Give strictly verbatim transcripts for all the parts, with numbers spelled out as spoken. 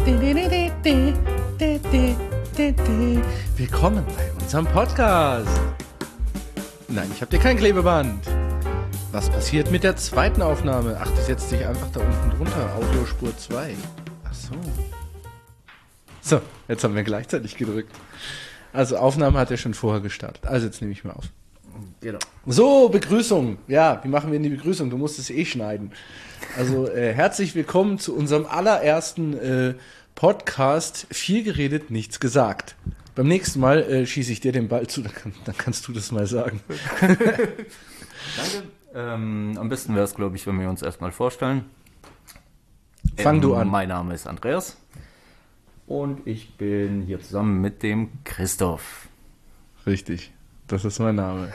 Willkommen bei unserem Podcast. Nein, ich habe dir kein Klebeband. Was passiert mit der zweiten Aufnahme? Ach, die setzt sich einfach da unten drunter. Audiospur zwei. Ach so. So, jetzt haben wir gleichzeitig gedrückt. Also Aufnahme hat ja schon vorher gestartet. Also jetzt nehme ich mal auf. Genau. So, Begrüßung. Ja, wie machen wir denn die Begrüßung? Du musst es eh schneiden. Also äh, herzlich willkommen zu unserem allerersten äh, Podcast. Viel geredet, nichts gesagt. Beim nächsten Mal äh, schieße ich dir den Ball zu, dann, kann, dann kannst du das mal sagen. Danke. Ähm, am besten wäre es, glaube ich, wenn wir uns erstmal vorstellen. Fang ähm, du an. Mein Name ist Andreas und ich bin hier zusammen mit dem Christoph. Richtig, das ist mein Name.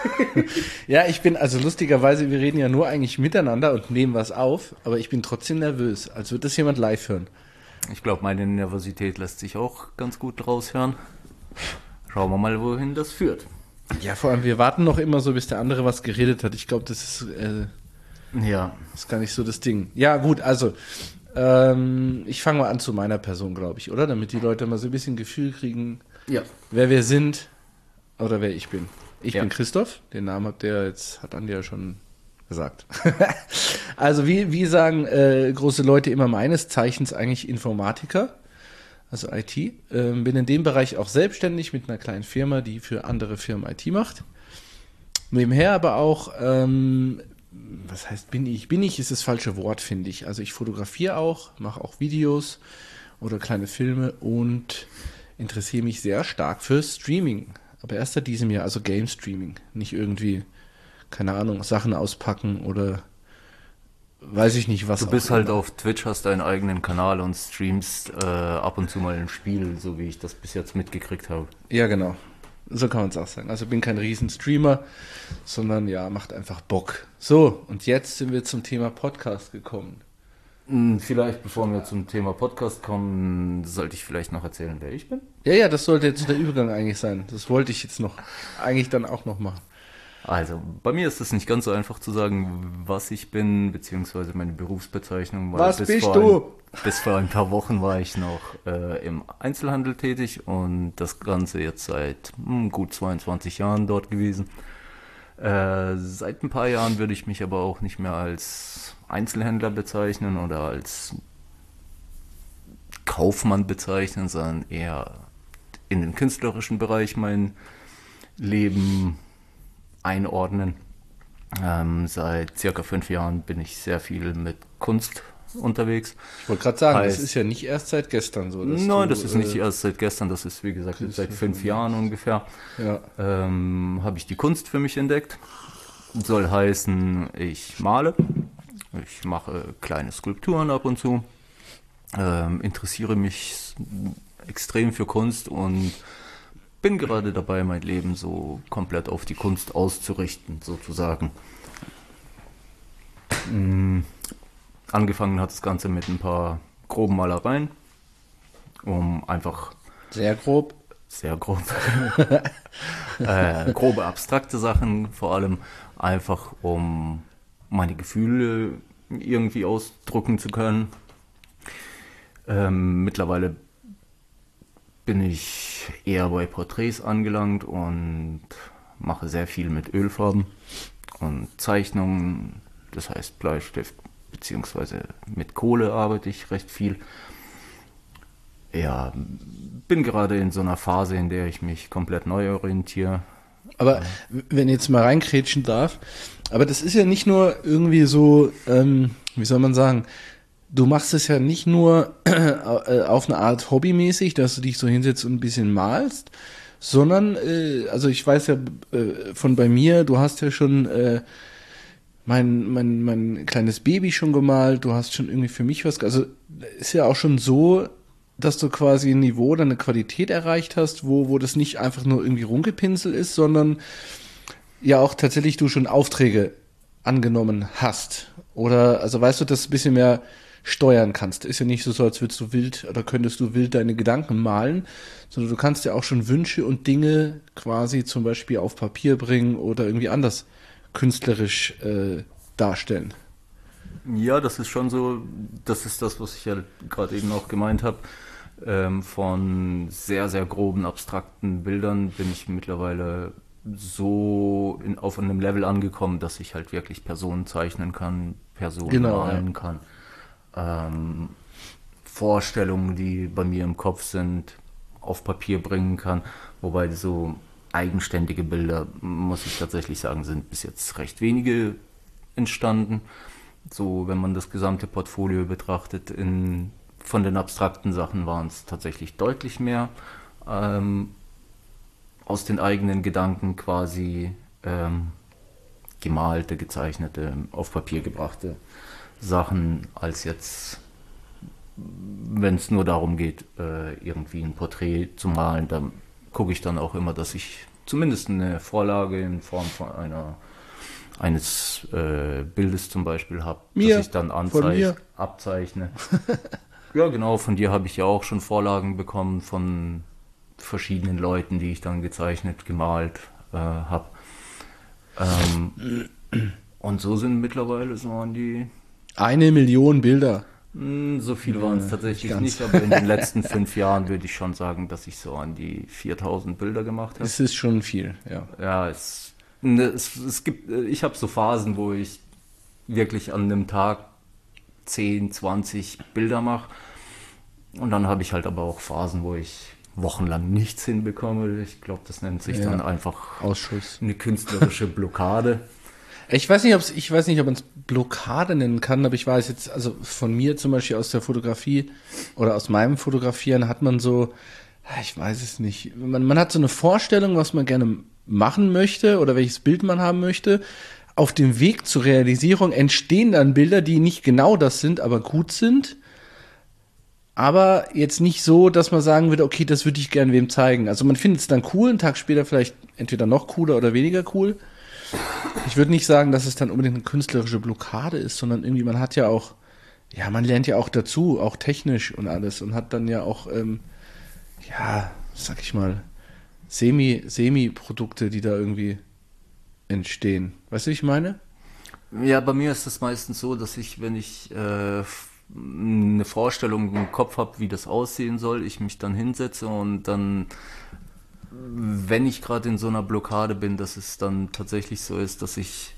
Ja, ich bin, also lustigerweise, wir reden ja nur eigentlich miteinander und nehmen was auf, aber ich bin trotzdem nervös, als würde das jemand live hören. Ich glaube, meine Nervosität lässt sich auch ganz gut raushören. Schauen wir mal, wohin das führt. Ja, vor allem, wir warten noch immer so, bis der andere was geredet hat. Ich glaube, das ist, äh, Ja. ist gar nicht so das Ding. Ja, gut, also, ähm, ich fange mal an zu meiner Person, glaube ich, oder? Damit die Leute mal so ein bisschen Gefühl kriegen, Ja. wer wir sind oder wer ich bin. Ich Ja. bin Christoph, den Namen habt ihr jetzt, hat Andi ja schon gesagt. Also wie, wie sagen äh, große Leute immer meines Zeichens eigentlich Informatiker, also I T. Ähm, bin in dem Bereich auch selbstständig mit einer kleinen Firma, die für andere Firmen I T macht. Nebenher aber auch, ähm, was heißt bin ich? Bin ich ist das falsche Wort, finde ich. Also ich fotografiere auch, mache auch Videos oder kleine Filme und interessiere mich sehr stark für Streaming. Aber erst seit diesem Jahr, also Game Streaming, nicht irgendwie, keine Ahnung, Sachen auspacken oder weiß ich nicht, was Du auch bist halt immer. auf Twitch, hast deinen eigenen Kanal und streamst äh, ab und zu mal ein Spiel, so wie ich das bis jetzt mitgekriegt habe. Ja, genau. So kann man es auch sagen. Also bin kein Riesen-Streamer, sondern ja, macht einfach Bock. So, und jetzt sind wir zum Thema Podcast gekommen. Hm, Vielleicht, bevor wir zum Thema Podcast kommen, sollte ich vielleicht noch erzählen, wer ich bin. Ja, ja, das sollte jetzt der Übergang eigentlich sein. Das wollte ich jetzt noch, eigentlich dann auch noch machen. Also, bei mir ist es nicht ganz so einfach zu sagen, was ich bin, beziehungsweise meine Berufsbezeichnung. Weil Was bis bist vor du? Ein, bis vor ein paar Wochen war ich noch äh, im Einzelhandel tätig und das Ganze jetzt seit hm, gut zweiundzwanzig Jahren dort gewesen. Äh, seit ein paar Jahren würde ich mich aber auch nicht mehr als Einzelhändler bezeichnen oder als Kaufmann bezeichnen, sondern eher in den künstlerischen Bereich mein Leben einordnen. Ähm, seit circa fünf Jahren bin ich sehr viel mit Kunst unterwegs. Ich wollte gerade sagen, Heißt- das ist ja nicht erst seit gestern so. dass Nein, du, das ist nicht äh, erst seit gestern, das ist wie gesagt jetzt seit fünf Künstler- Jahren ungefähr. Ja. Ähm, habe ich die Kunst für mich entdeckt. Soll heißen, ich male, ich mache kleine Skulpturen ab und zu, ähm, interessiere mich extrem für Kunst und bin gerade dabei, mein Leben so komplett auf die Kunst auszurichten, sozusagen. Mm, Angefangen hat das Ganze mit ein paar groben Malereien, um einfach Sehr grob. sehr grob, äh, grobe abstrakte Sachen, vor allem einfach um meine Gefühle irgendwie ausdrücken zu können. Ähm, mittlerweile bin ich eher bei Porträts angelangt und mache sehr viel mit Ölfarben und Zeichnungen, das heißt Bleistift, beziehungsweise mit Kohle arbeite ich recht viel. Ja, bin gerade in so einer Phase, in der ich mich komplett neu orientiere. Aber wenn ich jetzt mal reinkrätschen darf, aber das ist ja nicht nur irgendwie so, ähm, wie soll man sagen, du machst es ja nicht nur äh, auf eine Art hobbymäßig, dass du dich so hinsetzt und ein bisschen malst, sondern, äh, also ich weiß ja äh, von bei mir, du hast ja schon äh, mein, mein, mein kleines Baby schon gemalt, du hast schon irgendwie für mich was, also ist ja auch schon so, dass du quasi ein Niveau oder eine Qualität erreicht hast, wo, wo das nicht einfach nur irgendwie rumgepinselt ist, sondern ja auch tatsächlich du schon Aufträge angenommen hast. Oder, also weißt du, dass du ein bisschen mehr steuern kannst. Ist ja nicht so, als würdest du wild oder könntest du wild deine Gedanken malen, sondern du kannst ja auch schon Wünsche und Dinge quasi zum Beispiel auf Papier bringen oder irgendwie anders künstlerisch äh, darstellen. Ja, das ist schon so, das ist das, was ich ja gerade eben auch gemeint habe. Ähm, von sehr, sehr groben, abstrakten Bildern bin ich mittlerweile so in, auf einem Level angekommen, dass ich halt wirklich Personen zeichnen kann, Personen Genau, ja. malen kann. Ähm, Vorstellungen, die bei mir im Kopf sind, auf Papier bringen kann. Wobei so eigenständige Bilder, muss ich tatsächlich sagen, sind bis jetzt recht wenige entstanden. So, wenn man das gesamte Portfolio betrachtet, in, von den abstrakten Sachen waren es tatsächlich deutlich mehr. Ähm, aus den eigenen Gedanken quasi ähm, gemalte, gezeichnete, auf Papier gebrachte Sachen, als jetzt, wenn es nur darum geht, äh, irgendwie ein Porträt zu malen, dann gucke ich dann auch immer, dass ich zumindest eine Vorlage in Form von einer eines äh, Bildes zum Beispiel habe, Mir, das ich dann von mir. anzeich, abzeichne. Ja, genau, von dir habe ich ja auch schon Vorlagen bekommen von verschiedenen Leuten, die ich dann gezeichnet, gemalt äh, habe. Ähm, und so sind mittlerweile so an die, Eine Million Bilder. mh, so viel waren es tatsächlich ganz. nicht, aber in den letzten fünf Jahren würde ich schon sagen, dass ich so an die viertausend Bilder gemacht habe. Es ist schon viel, ja. Ja, es, ne, es, es gibt, äh, ich habe so Phasen, wo ich wirklich an einem Tag zehn, zwanzig Bilder mache. Und dann habe ich halt aber auch Phasen, wo ich wochenlang nichts hinbekomme. Ich glaube, das nennt sich Ja. dann einfach Ausschuss. eine künstlerische Blockade. Ich weiß nicht, ob's, ich weiß nicht, ob man es Blockade nennen kann, aber ich weiß jetzt, also von mir zum Beispiel aus der Fotografie oder aus meinem Fotografieren hat man so, ich weiß es nicht, man, man hat so eine Vorstellung, was man gerne machen möchte oder welches Bild man haben möchte. Auf dem Weg zur Realisierung entstehen dann Bilder, die nicht genau das sind, aber gut sind. Aber jetzt nicht so, dass man sagen würde, okay, das würde ich gerne wem zeigen. Also man findet es dann cool, einen Tag später vielleicht entweder noch cooler oder weniger cool. Ich würde nicht sagen, dass es dann unbedingt eine künstlerische Blockade ist, sondern irgendwie, man hat ja auch, ja, man lernt ja auch dazu, auch technisch und alles und hat dann ja auch, ähm, ja, sag ich mal, Semi, Semi-Produkte, die da irgendwie entstehen. Weißt du, wie ich meine? Ja, bei mir ist es meistens so, dass ich, wenn ich äh, eine Vorstellung im Kopf habe, wie das aussehen soll, ich mich dann hinsetze und dann, wenn ich gerade in so einer Blockade bin, dass es dann tatsächlich so ist, dass ich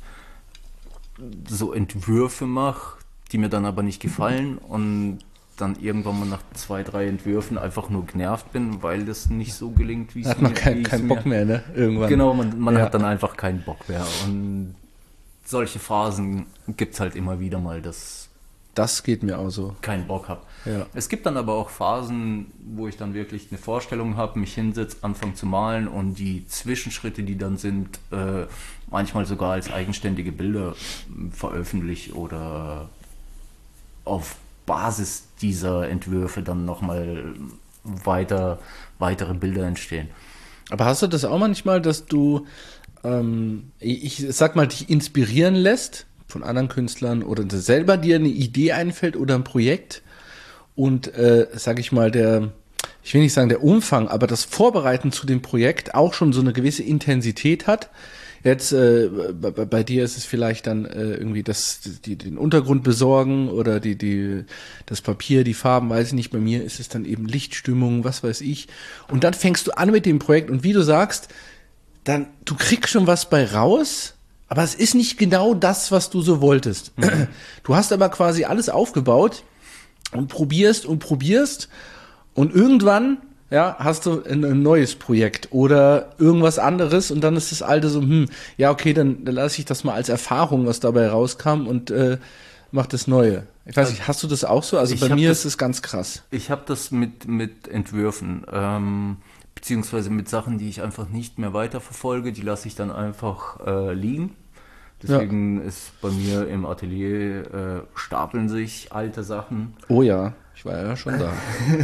so Entwürfe mache, die mir dann aber nicht gefallen und dann irgendwann mal nach zwei, drei Entwürfen einfach nur genervt bin, weil das nicht so gelingt, wie es Da hat man mir- wie keinen ich's keinen mir- Bock mehr, ne? Irgendwann. Genau, man, man Ja. hat dann einfach keinen Bock mehr. Und solche Phasen gibt es halt immer wieder mal, dass Das geht mir auch so. ich keinen Bock habe. Ja. Es gibt dann aber auch Phasen, wo ich dann wirklich eine Vorstellung habe, mich hinsetze, anfange zu malen und die Zwischenschritte, die dann sind, äh, manchmal sogar als eigenständige Bilder äh, veröffentliche oder auf Basis dieser Entwürfe dann nochmal weiter, weitere Bilder entstehen. Aber hast du das auch manchmal, dass du, ähm, ich ich sag mal, dich inspirieren lässt von anderen Künstlern oder dass selber dir eine Idee einfällt oder ein Projekt und, äh, sag ich mal, der, ich will nicht sagen der Umfang, aber das Vorbereiten zu dem Projekt auch schon so eine gewisse Intensität hat? Jetzt äh, bei, bei dir ist es vielleicht dann äh, irgendwie das, die, den Untergrund besorgen oder die, die, das Papier, die Farben, weiß ich nicht. Bei mir ist es dann eben Lichtstimmung, was weiß ich. Und dann fängst du an mit dem Projekt und wie du sagst, dann du kriegst schon was bei raus, aber es ist nicht genau das, was du so wolltest. Mhm. Du hast aber quasi alles aufgebaut und probierst und probierst und irgendwann ja, hast du ein, ein neues Projekt oder irgendwas anderes und dann ist das alte so, hm, ja, okay, dann, dann lasse ich das mal als Erfahrung, was dabei rauskam und äh, mach das Neue. Ich weiß nicht, hast du das auch so? Also Ich bei hab mir das- ist es ganz krass. Ich habe das mit, mit Entwürfen, ähm, beziehungsweise mit Sachen, die ich einfach nicht mehr weiterverfolge, die lasse ich dann einfach äh, liegen. Deswegen ist bei mir im Atelier äh, stapeln sich alte Sachen. Oh ja, ich war ja schon da.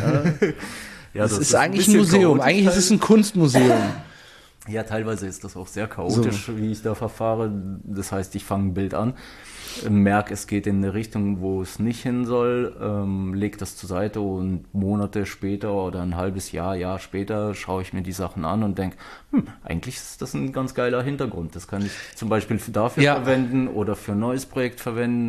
Ja, Das, ist ein eigentlich ein bisschen Museum, chaotisch eigentlich ist es ein Kunstmuseum. Ja, teilweise ist das auch sehr chaotisch, wie ich da verfahre. Das heißt, ich fange ein Bild an, merke, es geht in eine Richtung, wo es nicht hin soll, ähm, leg das zur Seite und Monate später oder ein halbes Jahr, Jahr später schaue ich mir die Sachen an und denke, hm, eigentlich ist das ein ganz geiler Hintergrund. Das kann ich zum Beispiel dafür Ja. verwenden oder für ein neues Projekt verwenden.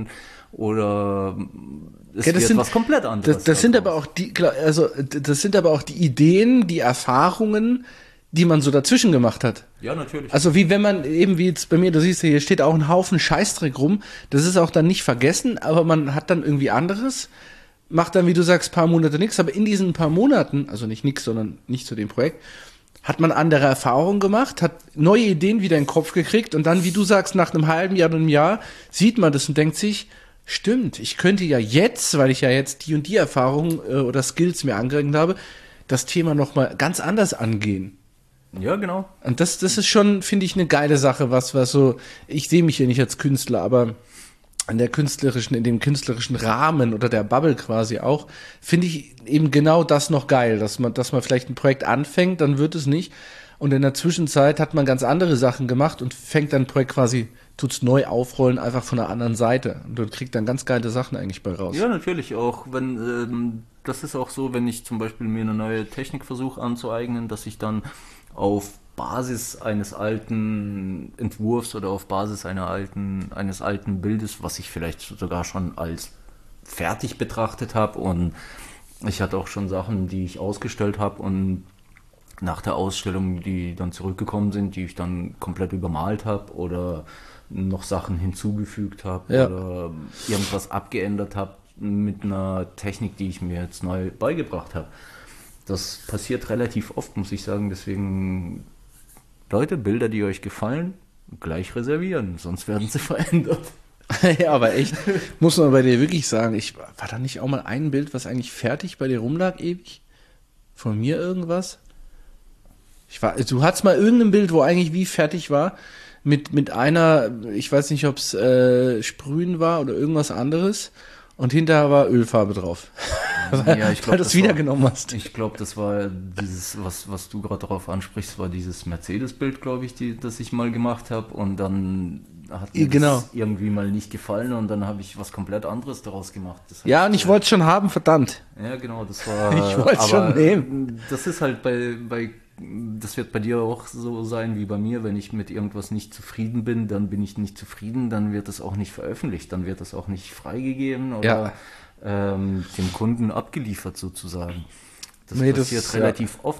oder es Ja, das wird sind, was komplett anderes. Das, das sind aber auch die, also das sind aber auch die Ideen, die Erfahrungen, die man so dazwischen gemacht hat. Ja, natürlich. Also wie wenn man eben wie jetzt bei mir, du siehst ja, hier steht auch ein Haufen Scheißdreck rum. Das ist auch dann nicht vergessen, aber man hat dann irgendwie anderes, macht dann, wie du sagst, paar Monate nichts. Aber in diesen paar Monaten, also nicht nix, sondern nicht zu dem Projekt, hat man andere Erfahrungen gemacht, hat neue Ideen wieder in den Kopf gekriegt und dann, wie du sagst, nach einem halben Jahr oder einem Jahr sieht man das und denkt sich, stimmt, ich könnte ja jetzt, weil ich ja jetzt die und die Erfahrungen äh, oder Skills mir angeeignet habe, das Thema nochmal ganz anders angehen. Ja, genau. Und das, das ist schon, finde ich, eine geile Sache, was, was so, ich sehe mich hier nicht als Künstler, aber an der künstlerischen, in dem künstlerischen Rahmen oder der Bubble quasi auch, finde ich eben genau das noch geil, dass man, dass man vielleicht ein Projekt anfängt, dann wird es nicht. Und in der Zwischenzeit hat man ganz andere Sachen gemacht und fängt dann ein Projekt quasi, tut's neu aufrollen, einfach von der anderen Seite. Und du kriegst dann ganz geile Sachen eigentlich bei raus. Ja, natürlich auch, wenn, ähm, das ist auch so, wenn ich zum Beispiel mir eine neue Technik versuche anzueignen, dass ich dann auf Basis eines alten Entwurfs oder auf Basis einer alten, eines alten Bildes, was ich vielleicht sogar schon als fertig betrachtet habe, und ich hatte auch schon Sachen, die ich ausgestellt habe und nach der Ausstellung, die dann zurückgekommen sind, die ich dann komplett übermalt habe oder noch Sachen hinzugefügt habe Ja. oder irgendwas abgeändert habe mit einer Technik, die ich mir jetzt neu beigebracht habe. Das passiert relativ oft, muss ich sagen, deswegen Leute, Bilder, die euch gefallen, gleich reservieren, sonst werden sie verändert. Ja, aber echt, muss man bei dir wirklich sagen, ich war da nicht auch mal ein Bild, was eigentlich fertig bei dir rumlag, ewig? Von mir irgendwas? Ich war, du hattest mal irgendein Bild, wo eigentlich wie fertig war, mit, mit einer, ich weiß nicht, ob es äh, Sprühen war oder irgendwas anderes, und hinterher war Ölfarbe drauf. Ja, ich glaub, weil du es das wieder war- genommen hast. Ich glaube, das war dieses, was, was du gerade darauf ansprichst, war dieses Mercedes-Bild, glaube ich, die, das ich mal gemacht habe, und dann hat mir Ja, genau. das irgendwie mal nicht gefallen und dann habe ich was komplett anderes daraus gemacht. Das Ja, heißt, und ich äh, wollte es schon haben, verdammt. Ja, genau, das war. Ich wollte es schon aber nehmen. Das ist halt bei, bei, das wird bei dir auch so sein wie bei mir. Wenn ich mit irgendwas nicht zufrieden bin, dann bin ich nicht zufrieden, dann wird es auch nicht veröffentlicht, dann wird es auch nicht freigegeben oder ähm, dem Kunden abgeliefert sozusagen. Das Nee, das- passiert ja. relativ oft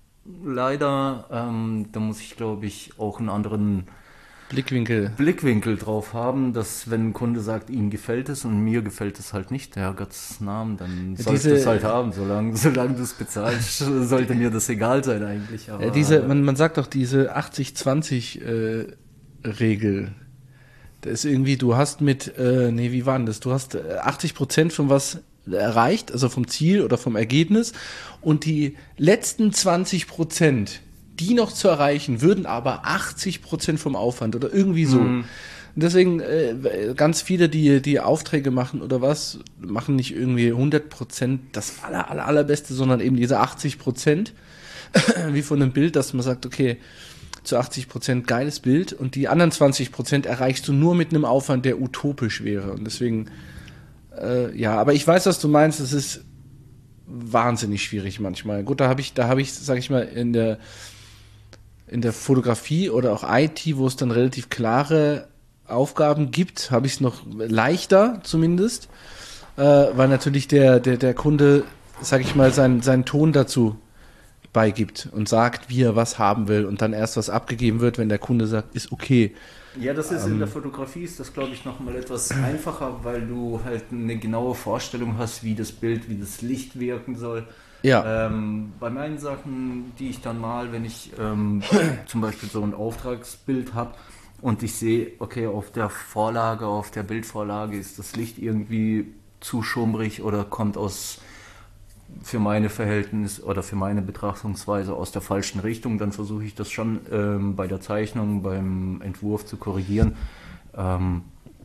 leider. Ähm, da muss ich, glaube ich, auch einen anderen Blickwinkel. Blickwinkel drauf haben, dass wenn ein Kunde sagt, ihm gefällt es und mir gefällt es halt nicht, der Gottes Namen, dann soll ich diese- das halt haben, solange, solange du es bezahlst, sollte mir das egal sein eigentlich. Aber Ja, diese, man, man sagt doch diese achtzig zwanzig äh, Regel. Da ist irgendwie, du hast mit, äh, nee, wie war denn das? Du hast äh, achtzig Prozent von was erreicht, also vom Ziel oder vom Ergebnis, und die letzten zwanzig Prozent, die noch zu erreichen, würden aber achtzig Prozent vom Aufwand oder irgendwie so. Und deswegen, äh, ganz viele, die, die Aufträge machen oder was, machen nicht irgendwie hundert Prozent das aller, aller, allerbeste, sondern eben diese achtzig Prozent, wie von einem Bild, dass man sagt, okay, zu achtzig Prozent geiles Bild und die anderen zwanzig Prozent erreichst du nur mit einem Aufwand, der utopisch wäre. Und deswegen, äh, ja, aber ich weiß, was du meinst, es ist wahnsinnig schwierig manchmal. Gut, da habe ich, da habe ich, sag ich mal, in der in der Fotografie oder auch I T, wo es dann relativ klare Aufgaben gibt, habe ich es noch leichter zumindest, äh, weil natürlich der, der, der Kunde, sag ich mal, seinen, seinen Ton dazu beigibt und sagt, wie er was haben will und dann erst was abgegeben wird, wenn der Kunde sagt, ist okay. ja, das ist in der Fotografie ist das, glaube ich, nochmal etwas einfacher, weil du halt eine genaue Vorstellung hast, wie das Bild, wie das Licht wirken soll. Ja. Ähm, bei meinen Sachen, die ich dann mal, wenn ich ähm, zum Beispiel so ein Auftragsbild habe und ich sehe, okay, auf der Vorlage, auf der Bildvorlage ist das Licht irgendwie zu schummrig oder kommt aus für meine Verhältnisse oder für meine Betrachtungsweise aus der falschen Richtung, dann versuche ich das schon ähm, bei der Zeichnung, beim Entwurf zu korrigieren. Ähm,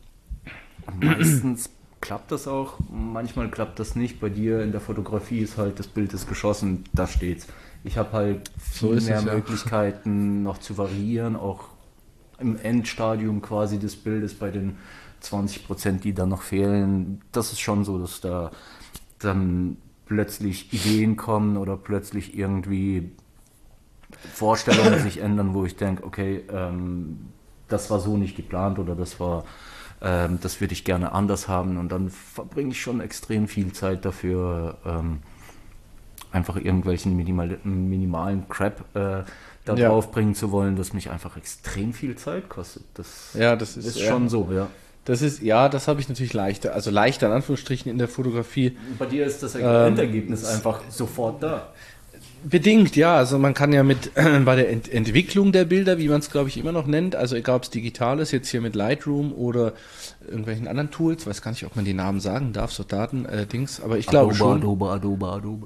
meistens klappt das auch, manchmal klappt das nicht. Bei dir in der Fotografie ist halt, das Bild ist geschossen, da steht's. Ich habe halt So viel ist mehr es, ja. Möglichkeiten noch zu variieren, auch im Endstadium quasi des Bildes bei den zwanzig Prozent, die dann noch fehlen. Das ist schon so, dass da dann plötzlich Ideen kommen oder plötzlich irgendwie Vorstellungen sich ändern, wo ich denke, okay, ähm, das war so nicht geplant oder das war ähm, das würde ich gerne anders haben und dann verbringe ich schon extrem viel Zeit dafür, ähm, einfach irgendwelchen minimal, minimalen Crap äh, da Ja. drauf bringen zu wollen, das mich einfach extrem viel Zeit kostet. Das Ja, das ist, ist ja. schon so, ja. Das ist, ja, das habe ich natürlich leichter, also leichter in Anführungsstrichen in der Fotografie. Bei dir ist das Ähm, Endergebnis einfach sofort da. Bedingt, ja. Also man kann ja mit äh, bei der Ent Entwicklung der Bilder, wie man es glaube ich immer noch nennt, also egal ob es digital ist, jetzt hier mit Lightroom oder irgendwelchen anderen Tools, weiß gar nicht, ob man die Namen sagen darf, so Daten, äh, Dings, aber ich glaube schon. Adobe, Adobe, Adobe.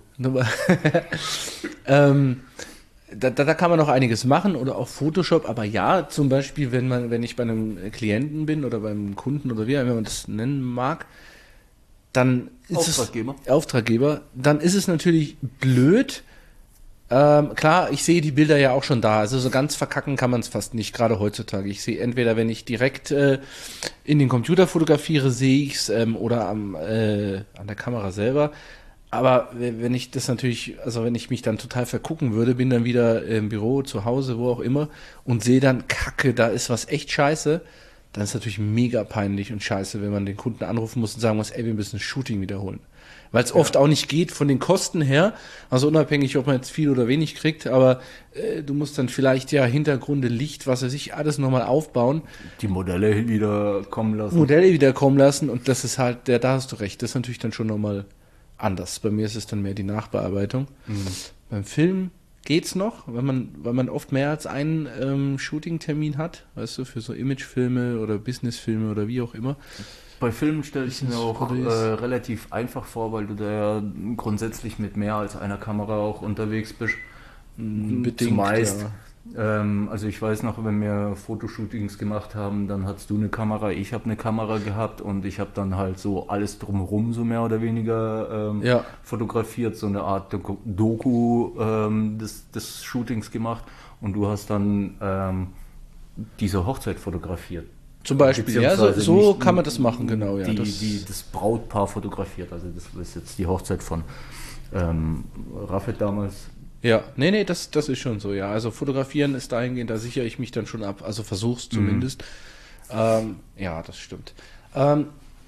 ähm, da, da, da kann man noch einiges machen oder auch Photoshop, aber ja, zum Beispiel, wenn man, wenn ich bei einem Klienten bin oder beim Kunden oder wie auch immer man das nennen mag, dann ist Auftraggeber. es Auftraggeber, dann ist es natürlich blöd. Ähm, klar, ich sehe die Bilder ja auch schon da, also so ganz verkacken kann man es fast nicht, gerade heutzutage. Ich sehe entweder, wenn ich direkt äh, in den Computer fotografiere, sehe ich es ähm, oder am, äh, an der Kamera selber. Aber wenn ich das natürlich, also wenn ich mich dann total vergucken würde, bin dann wieder im Büro, zu Hause, wo auch immer und sehe dann, Kacke, da ist was echt scheiße, dann ist es natürlich mega peinlich und scheiße, wenn man den Kunden anrufen muss und sagen muss, ey, wir müssen ein Shooting wiederholen. Weil es ja. oft auch nicht geht von den Kosten her, also unabhängig, ob man jetzt viel oder wenig kriegt, aber äh, du musst dann vielleicht ja Hintergründe, Licht, was weiß ich, alles nochmal aufbauen. Die Modelle wieder kommen lassen. Modelle wieder kommen lassen und das ist halt, der, da hast du recht, das ist natürlich dann schon nochmal anders. Bei mir ist es dann mehr die Nachbearbeitung. Mhm. Beim Film geht's noch, weil man, weil man oft mehr als einen ähm, Shooting-Termin hat, weißt du, für so Imagefilme oder Businessfilme oder wie auch immer. Bei Filmen stelle ich es mir auch äh, relativ einfach vor, weil du da ja grundsätzlich mit mehr als einer Kamera auch unterwegs bist. Bedingt, Zumeist. ja. Ähm, also ich weiß noch, wenn wir Fotoshootings gemacht haben, dann hattest du eine Kamera, ich habe eine Kamera gehabt und ich habe dann halt so alles drumherum so mehr oder weniger ähm, ja. fotografiert, so eine Art Doku, Doku ähm, des, des Shootings gemacht und du hast dann ähm, diese Hochzeit fotografiert. Zum Beispiel, ja, so, so kann man das machen, genau. Ja, die, das, die das Brautpaar fotografiert, also das ist jetzt die Hochzeit von ähm, Raffet damals. Ja, nee, nee, das, das ist schon so, ja. Also fotografieren ist dahingehend, da sichere ich mich dann schon ab, also versuch's zumindest. Mhm. Ähm, ja, das stimmt. Ähm,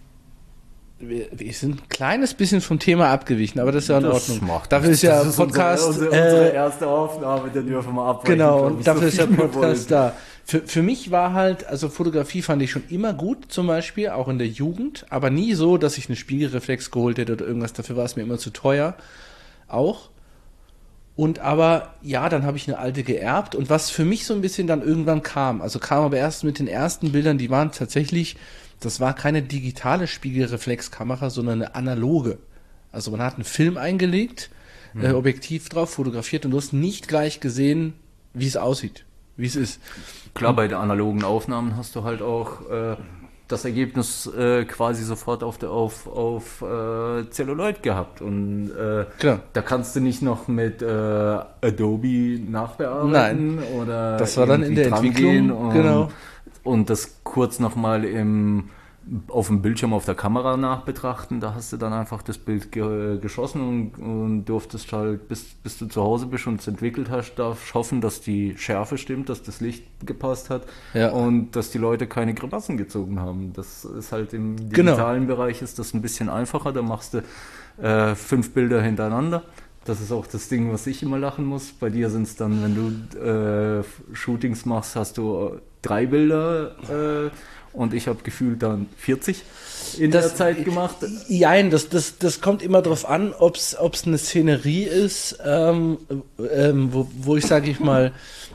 wir, wir sind ein kleines bisschen vom Thema abgewichen, aber das ist ja in das Ordnung. Macht dafür ist ja ist Podcast. Unsere, unsere, unsere erste Aufnahme, da dürfen wir abbrechen. Genau, und dafür so ist der Podcast da. Für, für mich war halt, also Fotografie fand ich schon immer gut, zum Beispiel, auch in der Jugend, aber nie so, dass ich eine Spiegelreflex geholt hätte oder irgendwas, dafür war es mir immer zu teuer. Auch. Und aber, ja, dann habe ich eine alte geerbt und was für mich so ein bisschen dann irgendwann kam, also kam aber erst mit den ersten Bildern, die waren tatsächlich, das war keine digitale Spiegelreflexkamera, sondern eine analoge. Also man hat einen Film eingelegt, hm. äh, Objektiv drauf, fotografiert und du hast nicht gleich gesehen, wie es aussieht, wie es ist. Klar, bei den analogen Aufnahmen hast du halt auch äh, das Ergebnis äh, quasi sofort auf, der, auf, auf äh, Celluloid gehabt. Und äh, da kannst du nicht noch mit äh, Adobe nachbearbeiten. Nein, oder das war dann in der Entwicklung. Und, genau. und das kurz nochmal im auf dem Bildschirm auf der Kamera nachbetrachten, da hast du dann einfach das Bild ge geschossen und, und durftest halt, bis, bis du zu Hause bist und es entwickelt hast, darfst hoffen, dass die Schärfe stimmt, dass das Licht gepasst hat ja. und dass die Leute keine Grimassen gezogen haben. Das ist halt im digitalen genau. Bereich ist das ein bisschen einfacher, da machst du äh, fünf Bilder hintereinander. Das ist auch das Ding, was ich immer lachen muss. Bei dir sind es dann, wenn du äh, Shootings machst, hast du drei Bilder äh, und ich habe gefühlt dann vierzig in das, der Zeit gemacht. Nein, das, das, das kommt immer darauf an, ob es eine Szenerie ist, ähm, ähm, wo, wo ich, sage ich mal,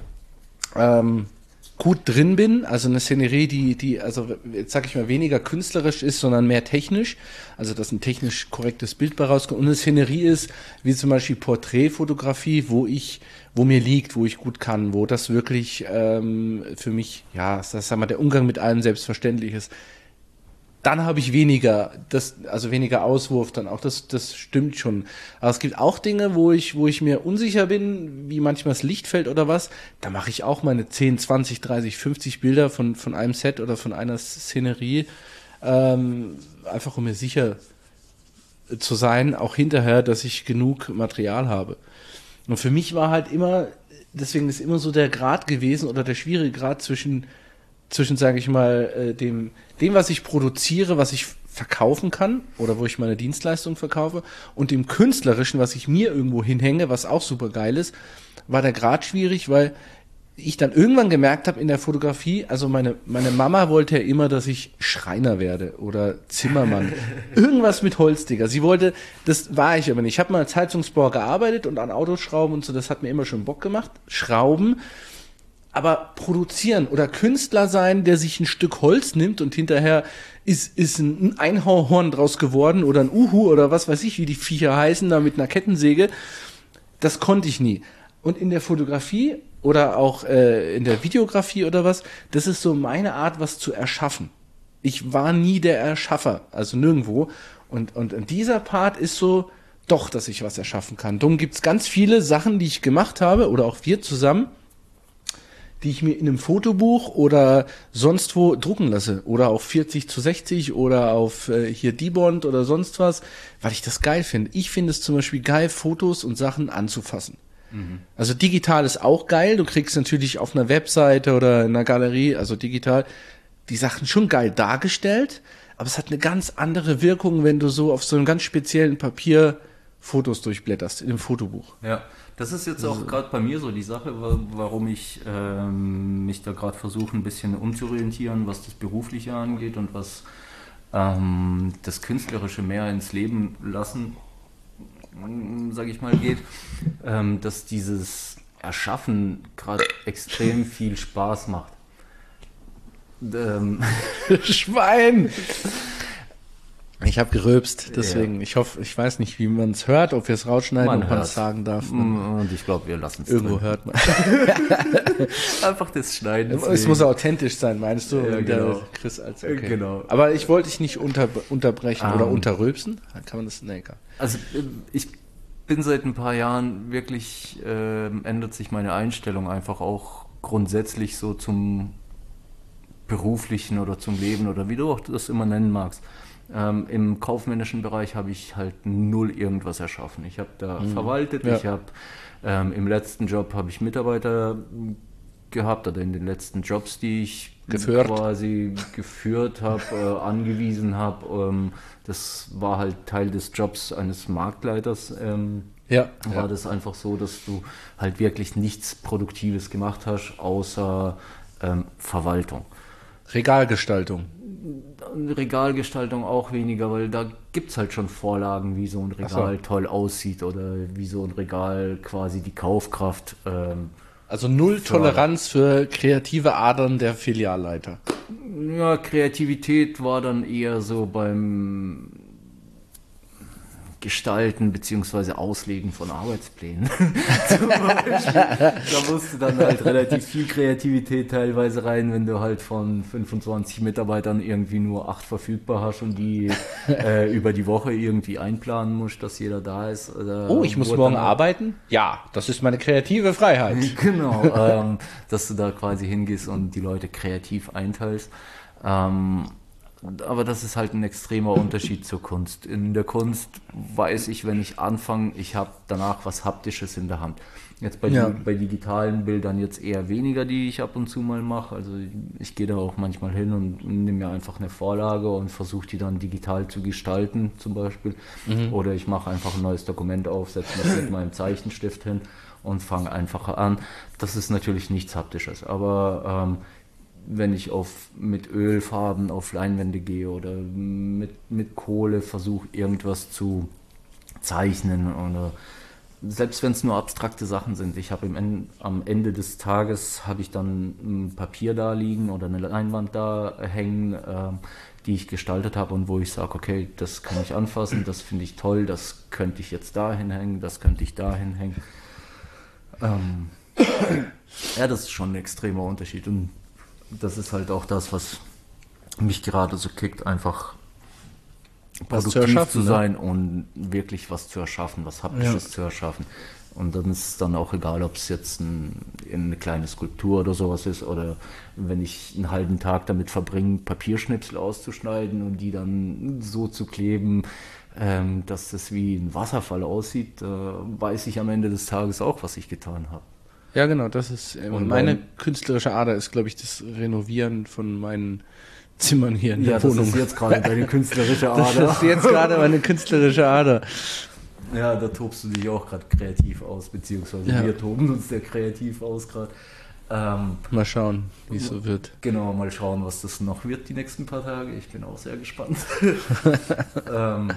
ähm, gut drin bin. Also eine Szenerie, die, die also jetzt sage ich mal, weniger künstlerisch ist, sondern mehr technisch. Also dass ein technisch korrektes Bild bei rauskommt. Und eine Szenerie ist, wie zum Beispiel Porträtfotografie, wo ich wo mir liegt, wo ich gut kann, wo das wirklich ähm, für mich, ja, das ist, sagen wir, der Umgang mit allem selbstverständlich ist. Dann habe ich weniger, das, also weniger Auswurf dann auch, das, das stimmt schon. Aber es gibt auch Dinge, wo ich, wo ich mir unsicher bin, wie manchmal das Licht fällt oder was, da mache ich auch meine zehn, zwanzig, dreißig, fünfzig Bilder von, von einem Set oder von einer Szenerie, ähm, einfach um mir sicher zu sein, auch hinterher, dass ich genug Material habe. Und für mich war halt immer, deswegen ist immer so der Grad gewesen oder der schwierige Grad zwischen zwischen, sage ich mal, äh, dem, dem, was ich produziere, was ich verkaufen kann oder wo ich meine Dienstleistung verkaufe und dem Künstlerischen, was ich mir irgendwo hinhänge, was auch super geil ist, war der Grad schwierig, weil ich dann irgendwann gemerkt habe in der Fotografie, also meine, meine Mama wollte ja immer, dass ich Schreiner werde oder Zimmermann. Irgendwas mit Holz, Digga. Sie wollte, das war ich aber nicht. Ich habe mal als Heizungsbauer gearbeitet und an Autoschrauben und so, das hat mir immer schon Bock gemacht. Schrauben. Aber produzieren oder Künstler sein, der sich ein Stück Holz nimmt und hinterher ist, ist ein Einhorn draus geworden oder ein Uhu oder was weiß ich, wie die Viecher heißen, da mit einer Kettensäge, das konnte ich nie. Und in der Fotografie oder auch äh, in der Videografie oder was, das ist so meine Art, was zu erschaffen. Ich war nie der Erschaffer, also nirgendwo. Und, und, und dieser Part ist so, doch, dass ich was erschaffen kann. Darum gibt's ganz viele Sachen, die ich gemacht habe oder auch wir zusammen, die ich mir in einem Fotobuch oder sonst wo drucken lasse. Oder auf vierzig zu sechzig oder auf äh, hier D-Bond oder sonst was, weil ich das geil finde. Ich finde es zum Beispiel geil, Fotos und Sachen anzufassen. Mhm. Also digital ist auch geil. Du kriegst natürlich auf einer Webseite oder in einer Galerie, also digital, die Sachen schon geil dargestellt. Aber es hat eine ganz andere Wirkung, wenn du so auf so einem ganz speziellen Papier Fotos durchblätterst, in dem Fotobuch. Ja. Das ist jetzt auch gerade bei mir so die Sache, warum ich ähm, mich da gerade versuche, ein bisschen umzuorientieren, was das Berufliche angeht und was ähm, das Künstlerische mehr ins Leben lassen, sage ich mal, geht, ähm, dass dieses Erschaffen gerade extrem viel Spaß macht. Ähm, Schwein! Ich habe gerülpst, deswegen, ja. ich hoffe, ich weiß nicht, wie man es hört, ob wir es rausschneiden, ob man es sagen darf. Und ich glaube, wir lassen es irgendwo drin. Hört man. Einfach das Schneiden. Es deswegen. Muss authentisch sein, meinst du? Ja, genau. Der Chris als, okay. Genau. Aber ich wollte dich nicht unter, unterbrechen um, oder unterrülpsen. Kann man das? Nee, egal. Also ich bin seit ein paar Jahren wirklich, äh, ändert sich meine Einstellung einfach auch grundsätzlich so zum Beruflichen oder zum Leben oder wie du auch das immer nennen magst. Ähm, Im kaufmännischen Bereich habe ich halt null irgendwas erschaffen. Ich habe da mhm. verwaltet, ja. ich habe ähm, im letzten Job habe ich Mitarbeiter gehabt oder in den letzten Jobs, die ich geführt. quasi geführt habe, äh, angewiesen habe. Ähm, das war halt Teil des Jobs eines Marktleiters. Ähm, ja. War ja. das einfach so, dass du halt wirklich nichts Produktives gemacht hast, außer ähm, Verwaltung. Regalgestaltung. Regalgestaltung auch weniger, weil da gibt es halt schon Vorlagen, wie so ein Regal so. toll aussieht oder wie so ein Regal quasi die Kaufkraft. Ähm, also null Toleranz für kreative Adern der Filialleiter. Ja, Kreativität war dann eher so beim Gestalten bzw. Auslegen von Arbeitsplänen. Zum Beispiel. Da musste dann halt relativ viel Kreativität teilweise rein, wenn du halt von fünfundzwanzig Mitarbeitern irgendwie nur acht verfügbar hast und die äh, über die Woche irgendwie einplanen musst, dass jeder da ist. Oder oh, ich muss morgen arbeiten? Ja, das ist meine kreative Freiheit. Genau, ähm, dass du da quasi hingehst und die Leute kreativ einteilst. Ähm, Aber das ist halt ein extremer Unterschied zur Kunst. In der Kunst weiß ich, wenn ich anfange, ich habe danach was Haptisches in der Hand. Jetzt bei, ja. die, bei digitalen Bildern jetzt eher weniger, die ich ab und zu mal mache. Also ich gehe da auch manchmal hin und nehme mir einfach eine Vorlage und versuche die dann digital zu gestalten zum Beispiel. Mhm. Oder ich mache einfach ein neues Dokument auf, setze das mit meinem Zeichenstift hin und fange einfach an. Das ist natürlich nichts Haptisches, aber ähm, wenn ich auf mit Ölfarben auf Leinwände gehe oder mit, mit Kohle versuche irgendwas zu zeichnen oder selbst wenn es nur abstrakte Sachen sind. Ich habe im, am Ende des Tages habe ich dann ein Papier da liegen oder eine Leinwand da hängen, äh, die ich gestaltet habe und wo ich sage, okay, das kann ich anfassen, das finde ich toll, das könnte ich jetzt da hinhängen, das könnte ich da hinhängen. Ähm, ja, das ist schon ein extremer Unterschied und das ist halt auch das, was mich gerade so kickt, einfach was produktiv zu, zu sein, ne? Und wirklich was zu erschaffen, was Haptisches ja. zu erschaffen. Und dann ist es dann auch egal, ob es jetzt ein, eine kleine Skulptur oder sowas ist oder wenn ich einen halben Tag damit verbringe, Papierschnipsel auszuschneiden und die dann so zu kleben, ähm, dass das wie ein Wasserfall aussieht, äh, weiß ich am Ende des Tages auch, was ich getan habe. Ja, genau, das ist äh, Und meine dann- künstlerische Ader ist, glaube ich, das Renovieren von meinen Zimmern hier in Ja, der das Wohnung. ist jetzt gerade deine künstlerische Das Ader. ist jetzt gerade meine künstlerische Ader. Ja, da tobst du dich auch gerade kreativ aus, beziehungsweise Ja. wir toben uns sehr kreativ aus gerade. Ähm, Mal schauen, wie es so wird. genau, mal schauen, was das noch wird die nächsten paar Tage. Ich bin auch sehr gespannt. ähm,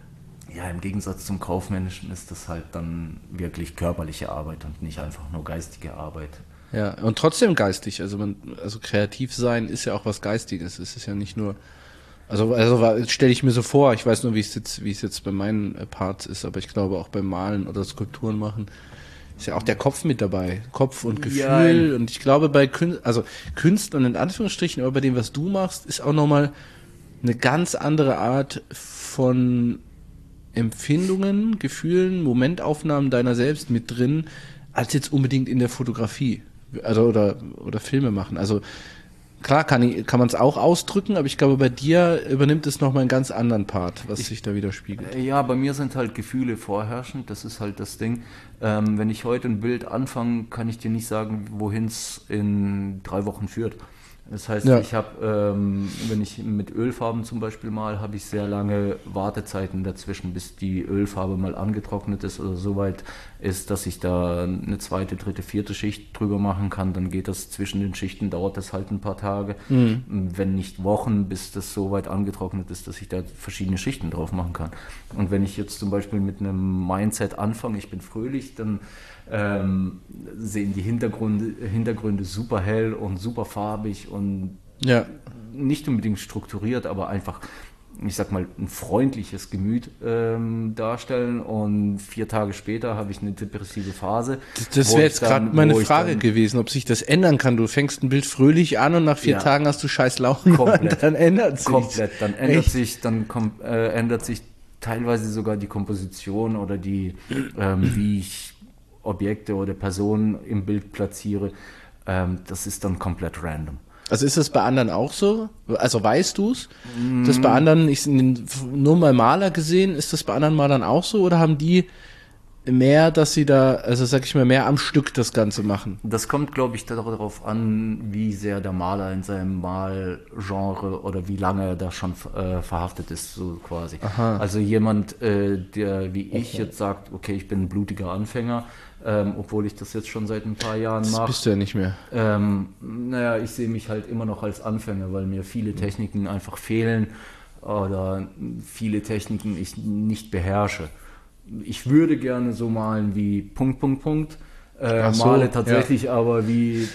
ja, im Gegensatz zum Kaufmännischen ist das halt dann wirklich körperliche Arbeit und nicht einfach nur geistige Arbeit. Ja, und trotzdem geistig. Also man, also kreativ sein ist ja auch was Geistiges. Es ist ja nicht nur, also, also stelle ich mir so vor, ich weiß nur, wie es jetzt, wie es jetzt bei meinen äh, Parts ist, aber ich glaube auch beim Malen oder Skulpturen machen, ist ja auch der Kopf mit dabei. Kopf und Gefühl. Ja. Und ich glaube bei Künst, also Kunst und in Anführungsstrichen, aber bei dem, was du machst, ist auch nochmal eine ganz andere Art von Empfindungen, Gefühlen, Momentaufnahmen deiner selbst mit drin, als jetzt unbedingt in der Fotografie. Also oder, oder Filme machen. Also klar kann, ich, kann man es auch ausdrücken, aber ich glaube, bei dir übernimmt es nochmal einen ganz anderen Part, was sich da widerspiegelt. Ja, bei mir sind halt Gefühle vorherrschend, das ist halt das Ding. Ähm, wenn ich heute ein Bild anfange, kann ich dir nicht sagen, wohin es in drei Wochen führt. Das heißt, Ja. ich habe, ähm, wenn ich mit Ölfarben zum Beispiel mal, habe ich sehr lange Wartezeiten dazwischen, bis die Ölfarbe mal angetrocknet ist oder so weit ist, dass ich da eine zweite, dritte, vierte Schicht drüber machen kann. Dann geht das zwischen den Schichten, dauert das halt ein paar Tage, Mhm. wenn nicht Wochen, bis das so weit angetrocknet ist, dass ich da verschiedene Schichten drauf machen kann. Und wenn ich jetzt zum Beispiel mit einem Mindset anfange, ich bin fröhlich, dann ähm, sehen die Hintergründe, Hintergründe super hell und super farbig und Ja, nicht unbedingt strukturiert, aber einfach, ich sag mal, ein freundliches Gemüt ähm, darstellen. Und vier Tage später habe ich eine depressive Phase. das, das wo wäre ich jetzt dann- gerade meine wo ich Frage dann- gewesen, ob sich das ändern kann. Du fängst ein Bild fröhlich an und nach vier Ja. Tagen hast du scheiß Laune Komplett. und dann ändert sich. Komplett. Dann ändert Echt? sich, dann kom äh, ändert sich teilweise sogar die Komposition oder die, ähm, wie ich Objekte oder Personen im Bild platziere. Ähm, das ist dann komplett random. Also ist das bei anderen auch so? Also weißt du es? Das bei anderen, ich nur mal Maler gesehen, ist das bei anderen Malern auch so oder haben die mehr, dass sie da, also sag ich mal, mehr am Stück das Ganze machen? Das kommt, glaube ich, darauf an, wie sehr der Maler in seinem Malgenre oder wie lange er da schon äh, verhaftet ist, so quasi. Aha. Also jemand, äh, der wie ich jetzt sagt, okay, ich bin ein blutiger Anfänger, ähm, obwohl ich das jetzt schon seit ein paar Jahren Das mache. bist du ja nicht mehr. Ähm, naja, ich sehe mich halt immer noch als Anfänger, weil mir viele Techniken einfach fehlen oder viele Techniken ich nicht beherrsche. Ich würde gerne so malen wie Punkt, Punkt, Punkt. Äh, Ach so, male tatsächlich aber wie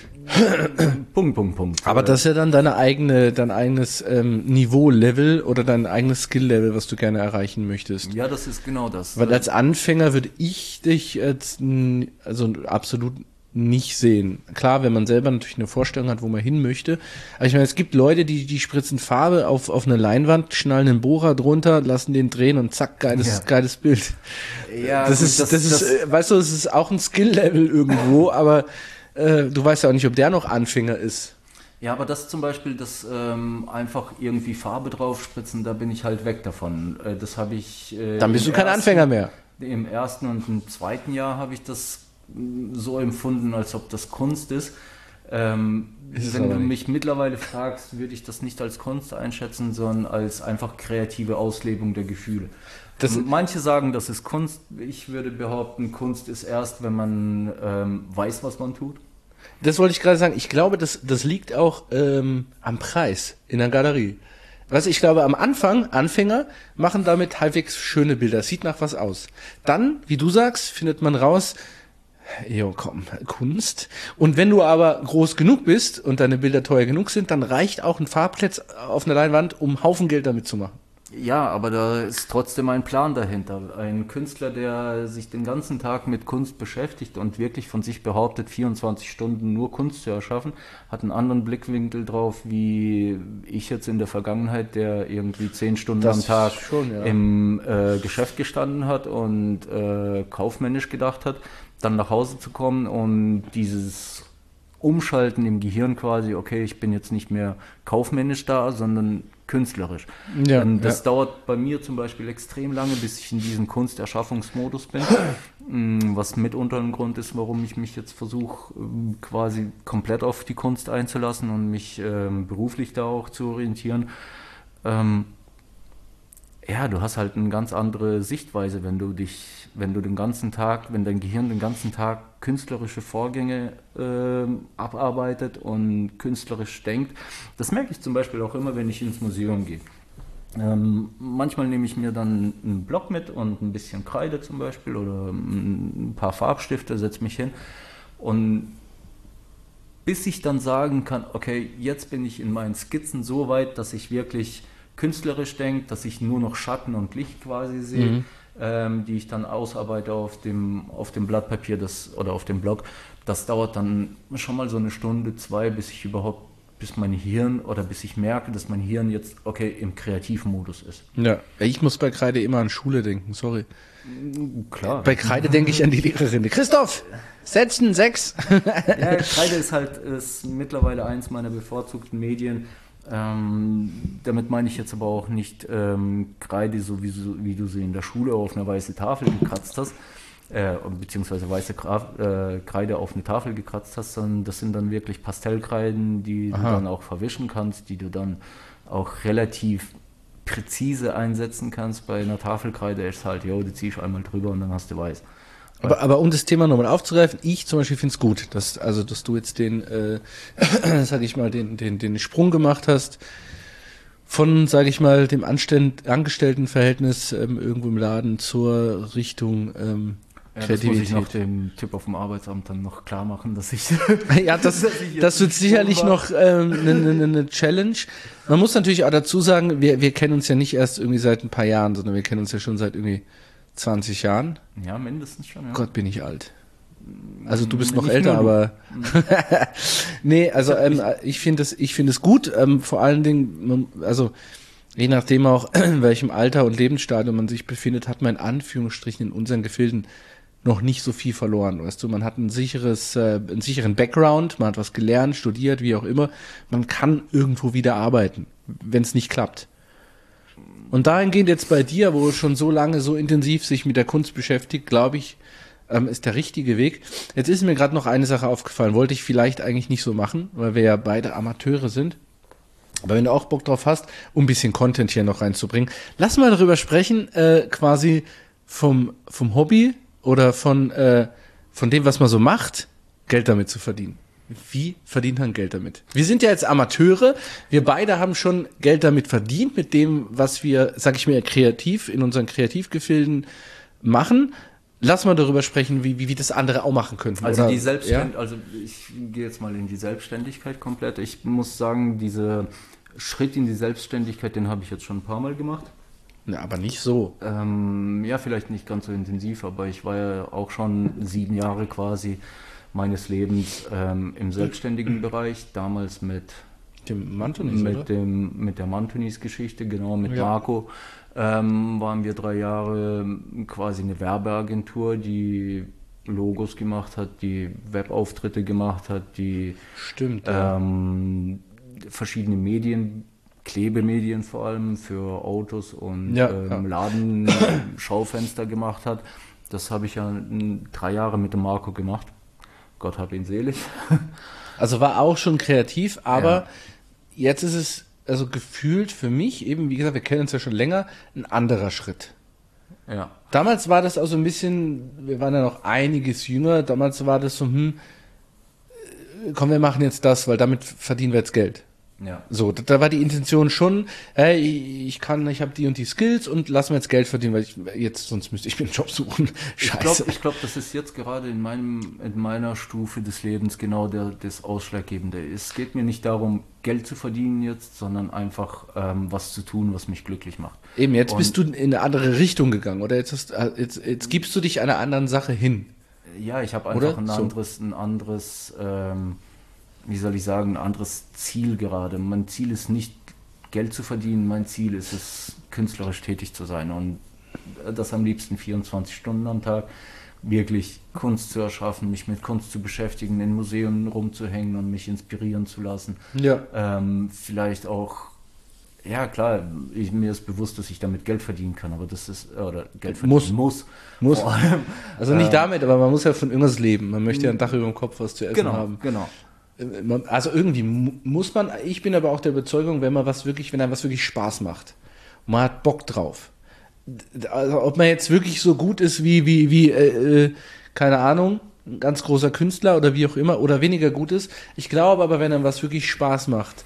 Punkt, Punkt, Punkt. Aber das ist ja dann deine eigene, dein eigenes ähm, Niveau-Level oder dein eigenes Skill-Level, was du gerne erreichen möchtest. Ja, das ist genau das. Weil als Anfänger würde ich dich jetzt n- also absolut nicht sehen. Klar, wenn man selber natürlich eine Vorstellung hat, wo man hin möchte. Aber ich meine, es gibt Leute, die die spritzen Farbe auf auf eine Leinwand, schnallen einen Bohrer drunter, lassen den drehen und zack, geiles Ja. geiles Bild. Ja, das gut, ist das, ist äh, weißt du, es ist auch ein Skill-Level irgendwo, aber äh, du weißt ja auch nicht, ob der noch Anfänger ist. Ja, aber das zum Beispiel, das ähm, einfach irgendwie Farbe draufspritzen, da bin ich halt weg davon. Äh, das habe ich. Äh, Dann bist im du kein ersten- Anfänger mehr. Im ersten und im zweiten Jahr habe ich das mh, so empfunden, als ob das Kunst ist. Ähm, Ist es wenn aber du nicht. mich mittlerweile fragst, würde ich das nicht als Kunst einschätzen, sondern als einfach kreative Auslebung der Gefühle. Das- Manche sagen, das ist Kunst. Ich würde behaupten, Kunst ist erst, wenn man ähm, weiß, was man tut. Das wollte ich gerade sagen. Ich glaube, das, das liegt auch ähm, am Preis in der Galerie. Was ich glaube, am Anfang, Anfänger machen damit halbwegs schöne Bilder. Sieht nach was aus. Dann, wie du sagst, findet man raus, jo, komm, Kunst. Und wenn du aber groß genug bist und deine Bilder teuer genug sind, dann reicht auch ein Farbplatz auf einer Leinwand, um einen Haufen Geld damit zu machen. Ja, aber da ist trotzdem ein Plan dahinter. Ein Künstler, der sich den ganzen Tag mit Kunst beschäftigt und wirklich von sich behauptet, vierundzwanzig Stunden nur Kunst zu erschaffen, hat einen anderen Blickwinkel drauf, wie ich jetzt in der Vergangenheit, der irgendwie zehn Stunden Das am Tag schon, ja. im äh, Geschäft gestanden hat und äh, kaufmännisch gedacht hat, dann nach Hause zu kommen und dieses Umschalten im Gehirn quasi, okay, ich bin jetzt nicht mehr kaufmännisch da, sondern künstlerisch. Ja, Ähm, das ja. dauert bei mir zum Beispiel extrem lange, bis ich in diesem Kunsterschaffungsmodus bin, Mm, Ähm, was mitunter ein Grund ist, warum ich mich jetzt versuche, ähm, quasi komplett auf die Kunst einzulassen und mich ähm, beruflich da auch zu orientieren. Ähm, ja, du hast halt eine ganz andere Sichtweise, wenn du dich, wenn du den ganzen Tag, wenn dein Gehirn den ganzen Tag künstlerische Vorgänge ähm, abarbeitet und künstlerisch denkt. Das merke ich zum Beispiel auch immer, wenn ich ins Museum gehe. Ähm, manchmal nehme ich mir dann einen Block mit und ein bisschen Kreide zum Beispiel oder ein paar Farbstifte, setze mich hin und bis ich dann sagen kann, okay, jetzt bin ich in meinen Skizzen so weit, dass ich wirklich künstlerisch denke, dass ich nur noch Schatten und Licht quasi sehe, mhm. ähm, die ich dann ausarbeite auf dem, auf dem Blatt Papier das, oder auf dem Block. Das dauert dann schon mal so eine Stunde, zwei, bis ich überhaupt bis mein Hirn oder bis ich merke, dass mein Hirn jetzt, okay, im Kreativmodus ist. Ja, ich muss bei Kreide immer an Schule denken, sorry. Klar. Bei Kreide denke ich an die Lehrerin. Christoph, setzen, sechs. Ja, Kreide ist halt ist mittlerweile eins meiner bevorzugten Medien. Ähm, damit meine ich jetzt aber auch nicht ähm, Kreide, so wie, so wie du sie in der Schule auf eine weiße Tafel gekratzt hast, äh, beziehungsweise weiße Graf, äh, Kreide auf eine Tafel gekratzt hast, sondern das sind dann wirklich Pastellkreiden, die Aha. du dann auch verwischen kannst, die du dann auch relativ präzise einsetzen kannst. Bei einer Tafelkreide ist halt, jo, du ziehst einmal drüber und dann hast du weiß. Aber, aber um das Thema nochmal aufzugreifen, ich zum Beispiel finde es gut, dass, also, dass du jetzt den, äh, sag ich mal, den, den, den Sprung gemacht hast von, sage ich mal, dem Anständ, Angestelltenverhältnis ähm, irgendwo im Laden zur Richtung ähm, ja, Kreativität. Das muss ich noch dem Typ auf dem Arbeitsamt dann noch klar machen, dass ich... ja, das, das wird sicherlich noch ähm, eine, eine, eine Challenge. Man muss natürlich auch dazu sagen, wir, wir kennen uns ja nicht erst irgendwie seit ein paar Jahren, sondern wir kennen uns ja schon seit irgendwie zwanzig Jahren. Ja, mindestens schon, ja. Gott, bin ich alt. Also du bist noch nicht älter, aber nee, also ähm, ich finde es ich finde es gut, ähm, vor allen Dingen, also je nachdem auch, in welchem Alter und Lebensstadium man sich befindet, hat man in Anführungsstrichen in unseren Gefilden noch nicht so viel verloren, weißt du, man hat ein sicheres, äh, einen sicheren Background, man hat was gelernt, studiert, wie auch immer, man kann irgendwo wieder arbeiten, wenn es nicht klappt. Und dahingehend jetzt bei dir, wo schon so lange so intensiv sich mit der Kunst beschäftigt, glaube ich, ähm, ist der richtige Weg. Jetzt ist mir gerade noch eine Sache aufgefallen, wollte ich vielleicht eigentlich nicht so machen, weil wir ja beide Amateure sind. Aber wenn du auch Bock drauf hast, um ein bisschen Content hier noch reinzubringen, lass mal darüber sprechen, äh, quasi vom, vom Hobby oder von, äh, von dem, was man so macht, Geld damit zu verdienen. Wie verdient man Geld damit? Wir sind ja jetzt Amateure, wir beide haben schon Geld damit verdient, mit dem, was wir, sag ich mal, kreativ, in unseren Kreativgefilden machen. Lass mal darüber sprechen, wie, wie, wie das andere auch machen könnten. Also, oder? die Selbstständ- ja? also ich gehe jetzt mal in die Selbstständigkeit komplett. Ich muss sagen, dieser Schritt in die Selbstständigkeit, den habe ich jetzt schon ein paar Mal gemacht. Ja, aber nicht so. Ähm, ja, vielleicht nicht ganz so intensiv, aber ich war ja auch schon sieben Jahre quasi meines Lebens ähm, im selbstständigen Bereich, damals mit dem Mantonis, mit oder? dem mit der Mantonis-Geschichte, genau, mit ja. Marco ähm, waren wir drei Jahre quasi eine Werbeagentur, die Logos gemacht hat, die Webauftritte gemacht hat, die Stimmt, ja. ähm, verschiedene Medien, Klebemedien vor allem für Autos und ja, ähm, ja. Ladenschaufenster gemacht hat. Das habe ich ja n, drei Jahre mit dem Marco gemacht. Gott hab ihn selig. Also war auch schon kreativ, aber ja. Jetzt ist es also gefühlt für mich, eben wie gesagt, wir kennen uns ja schon länger, ein anderer Schritt. Ja. Damals war das auch so ein bisschen, wir waren ja noch einiges jünger, damals war das so, hm, komm, wir machen jetzt das, weil damit verdienen wir jetzt Geld. Ja. So, da, da war die Intention schon, hey, ich kann, ich habe die und die Skills und lass mir jetzt Geld verdienen, weil ich jetzt, sonst müsste ich mir einen Job suchen. Scheiße. Ich glaube, ich glaub, das ist jetzt gerade in meinem, in meiner Stufe des Lebens genau der, das Ausschlaggebende. Es geht mir nicht darum, Geld zu verdienen jetzt, sondern einfach ähm, was zu tun, was mich glücklich macht. Eben, jetzt und bist du in eine andere Richtung gegangen, oder? Jetzt, hast, jetzt, jetzt gibst du dich einer anderen Sache hin. Ja, ich habe einfach oder? ein So. anderes, ein anderes, ähm, wie soll ich sagen, ein anderes Ziel gerade. Mein Ziel ist nicht, Geld zu verdienen, mein Ziel ist es, künstlerisch tätig zu sein und das am liebsten vierundzwanzig Stunden am Tag, wirklich Kunst zu erschaffen, mich mit Kunst zu beschäftigen, in Museen rumzuhängen und mich inspirieren zu lassen. Ja. Ähm, vielleicht auch Ja, klar, ich, mir ist bewusst, dass ich damit Geld verdienen kann, aber das ist, oder Geld verdienen Muss. muss. Muss. Vor allem, Also nicht ähm, damit, aber man muss ja von irgendwas leben. Man möchte ja ein Dach über dem Kopf, was zu essen genau, haben. genau. Äh, man- Also irgendwie mu- muss man, ich bin aber auch der Überzeugung, wenn man was wirklich, wenn einem was wirklich Spaß macht und man hat Bock drauf. D- Also ob man jetzt wirklich so gut ist wie, wie, wie, äh, äh, keine Ahnung, ein ganz großer Künstler oder wie auch immer, oder weniger gut ist. Ich glaube aber, wenn einem was wirklich Spaß macht,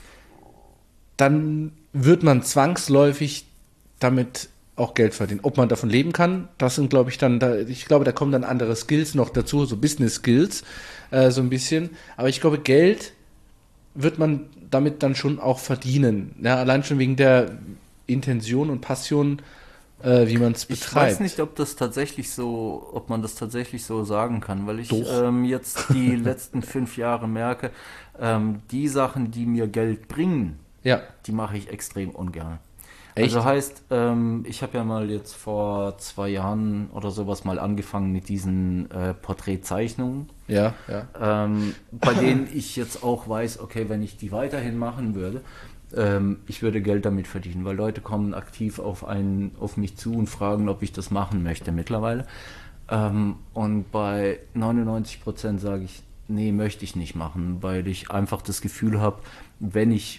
dann wird man zwangsläufig damit auch Geld verdienen. Ob man davon leben kann, das sind, glaube ich, dann, da, ich glaube, da kommen dann andere Skills noch dazu, so Business Skills, äh, so ein bisschen. Aber ich glaube, Geld wird man damit dann schon auch verdienen. Ja, allein schon wegen der Intention und Passion, äh, wie man es Ich betreibt. weiß nicht, ob das tatsächlich so, ob man das tatsächlich so sagen kann, weil ich Doch. ähm, jetzt die letzten fünf Jahre merke, ähm, die Sachen, die mir Geld bringen, Ja, die mache ich extrem ungern. Echt? Also heißt, ähm, ich habe ja mal jetzt vor zwei Jahren oder sowas mal angefangen mit diesen äh, Porträtzeichnungen, ja, ja. ähm, bei denen ich jetzt auch weiß, okay, wenn ich die weiterhin machen würde, ähm, ich würde Geld damit verdienen, weil Leute kommen aktiv auf einen, auf mich zu und fragen, ob ich das machen möchte mittlerweile. Ähm, und bei neunundneunzig Prozent sage ich, nee, möchte ich nicht machen, weil ich einfach das Gefühl habe, wenn ich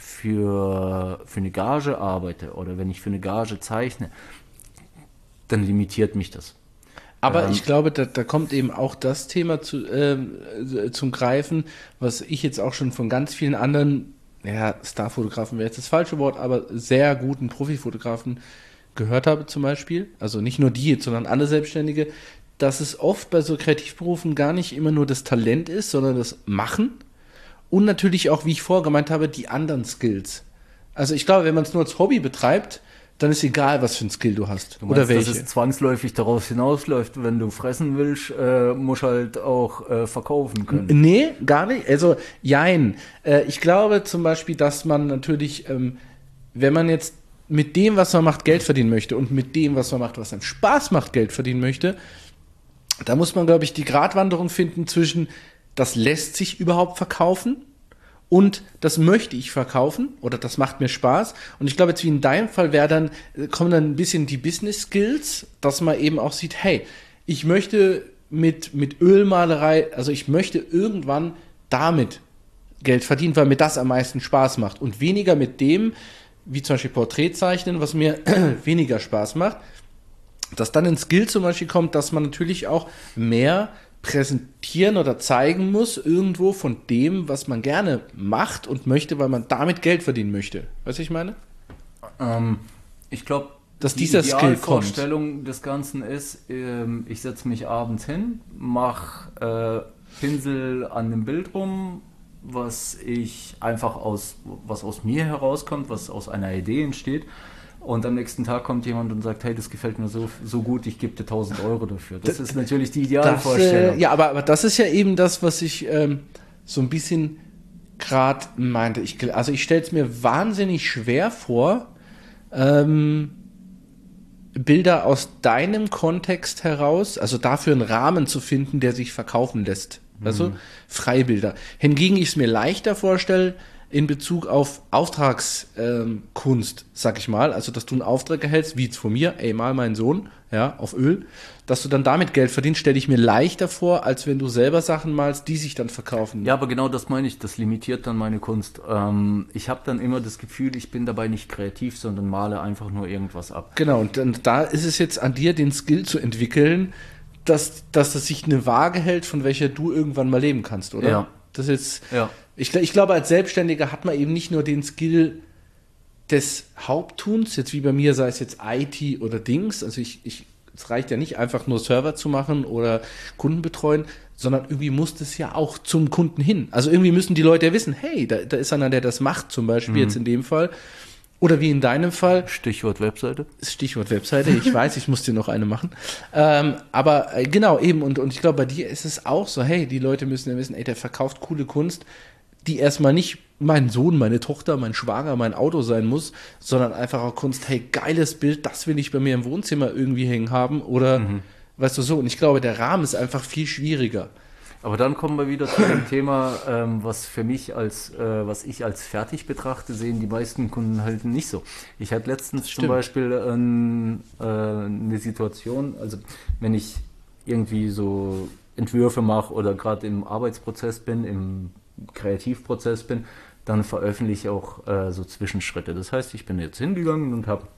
für, für eine Gage arbeite oder wenn ich für eine Gage zeichne, dann limitiert mich das. Aber Ähm, ich glaube, da, da kommt eben auch das Thema zu, ähm, äh, zum Greifen, was ich jetzt auch schon von ganz vielen anderen, ja, Starfotografen wäre jetzt das falsche Wort, aber sehr guten Profifotografen gehört habe zum Beispiel. Also nicht nur die jetzt, sondern alle Selbstständige, dass es oft bei so Kreativberufen gar nicht immer nur das Talent ist, sondern das Machen und natürlich auch, wie ich vorher gemeint habe, die anderen Skills. Also ich glaube, wenn man es nur als Hobby betreibt, dann ist egal, was für ein Skill du hast. Du meinst, oder welche. dass es zwangsläufig daraus hinausläuft, wenn du fressen willst, äh, musst halt auch äh, verkaufen können. Nee, gar nicht. Also, jein. Äh, ich glaube zum Beispiel, dass man natürlich, ähm, wenn man jetzt mit dem, was man macht, Geld verdienen möchte und mit dem, was man macht, was einem Spaß macht, Geld verdienen möchte, da muss man, glaube ich, die Gratwanderung finden zwischen, das lässt sich überhaupt verkaufen und das möchte ich verkaufen oder das macht mir Spaß. Und ich glaube, jetzt wie in deinem Fall wäre dann, äh, kommen dann ein bisschen die Business Skills, dass man eben auch sieht, hey, ich möchte mit, mit Ölmalerei, also ich möchte irgendwann damit Geld verdienen, weil mir das am meisten Spaß macht und weniger mit dem, wie zum Beispiel Porträtzeichnen, was mir weniger Spaß macht. Dass dann ein Skill zum Beispiel kommt, dass man natürlich auch mehr präsentieren oder zeigen muss irgendwo von dem, was man gerne macht und möchte, weil man damit Geld verdienen möchte. Weißt du, ich meine? Ähm, ich glaube, Dass die dieser Skill kommt. Idealvorstellung des Ganzen ist, ähm, ich setze mich abends hin, mache äh, Pinsel an dem Bild rum, was ich einfach aus, was aus mir herauskommt, was aus einer Idee entsteht. Und am nächsten Tag kommt jemand und sagt, hey, das gefällt mir so, so gut, ich gebe dir tausend Euro dafür. Das, das ist natürlich die Idealvorstellung. Das, äh, ja, aber, aber das ist ja eben das, was ich ähm, so ein bisschen gerade meinte. Ich, also ich stelle es mir wahnsinnig schwer vor, ähm, Bilder aus deinem Kontext heraus, also dafür einen Rahmen zu finden, der sich verkaufen lässt. Also Freibilder. Hingegen ich es mir leichter vorstelle, in Bezug auf Auftragskunst, ähm, Kunst, sag ich mal, also dass du einen Auftrag erhältst, wie jetzt von mir, ey, mal meinen Sohn, ja, auf Öl, dass du dann damit Geld verdienst, stelle ich mir leichter vor, als wenn du selber Sachen malst, die sich dann verkaufen. Ja, aber genau das meine ich, das limitiert dann meine Kunst. Ähm, ich habe dann immer das Gefühl, ich bin dabei nicht kreativ, sondern male einfach nur irgendwas ab. Genau, und dann, da ist es jetzt an dir, den Skill zu entwickeln, dass, dass es sich eine Waage hält, von welcher du irgendwann mal leben kannst, oder? Ja. Das ist jetzt, Ja. ich, ich glaube, als Selbstständiger hat man eben nicht nur den Skill des Haupttuns, jetzt wie bei mir, sei es jetzt I T oder Dings, also ich, ich, es reicht ja nicht einfach nur Server zu machen oder Kunden betreuen, sondern irgendwie muss das ja auch zum Kunden hin. Also irgendwie müssen die Leute ja wissen, hey, da, da ist einer, der das macht, zum Beispiel Mhm. jetzt in dem Fall. Oder wie in deinem Fall, Stichwort Webseite. Stichwort Webseite, ich weiß, ich muss dir noch eine machen. Ähm, aber äh, genau, eben, und, und ich glaube, bei dir ist es auch so, hey, die Leute müssen ja wissen, ey, der verkauft coole Kunst, die erstmal nicht mein Sohn, meine Tochter, mein Schwager, mein Auto sein muss, sondern einfach auch Kunst, hey, geiles Bild, das will ich bei mir im Wohnzimmer irgendwie hängen haben oder, weißt du, so. Und ich glaube, der Rahmen ist einfach viel schwieriger. Aber dann kommen wir wieder zu dem Thema, ähm, was für mich als, äh, was ich als fertig betrachte, sehen die meisten Kunden halt nicht so. Ich hatte letztens zum Beispiel ähm, äh, eine Situation, also wenn ich irgendwie so Entwürfe mache oder gerade im Arbeitsprozess bin, im Kreativprozess bin, dann veröffentliche ich auch äh, so Zwischenschritte. Das heißt, ich bin jetzt hingegangen und habe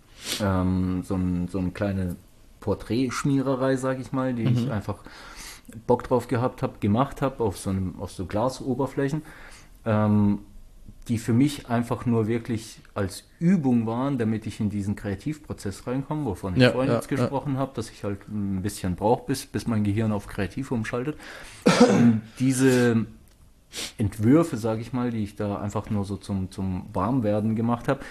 ähm, so, ein, so eine kleine Porträtschmiererei, sage ich mal, die mhm. ich einfach Bock drauf gehabt habe, gemacht habe auf so, einem, auf so Glasoberflächen, ähm, die für mich einfach nur wirklich als Übung waren, damit ich in diesen Kreativprozess reinkomme, wovon ich ja, vorhin ja, jetzt gesprochen ja. habe, dass ich halt ein bisschen brauche, bis, bis mein Gehirn auf Kreativ umschaltet. Und diese Entwürfe, sage ich mal, die ich da einfach nur so zum, zum Warmwerden gemacht habe,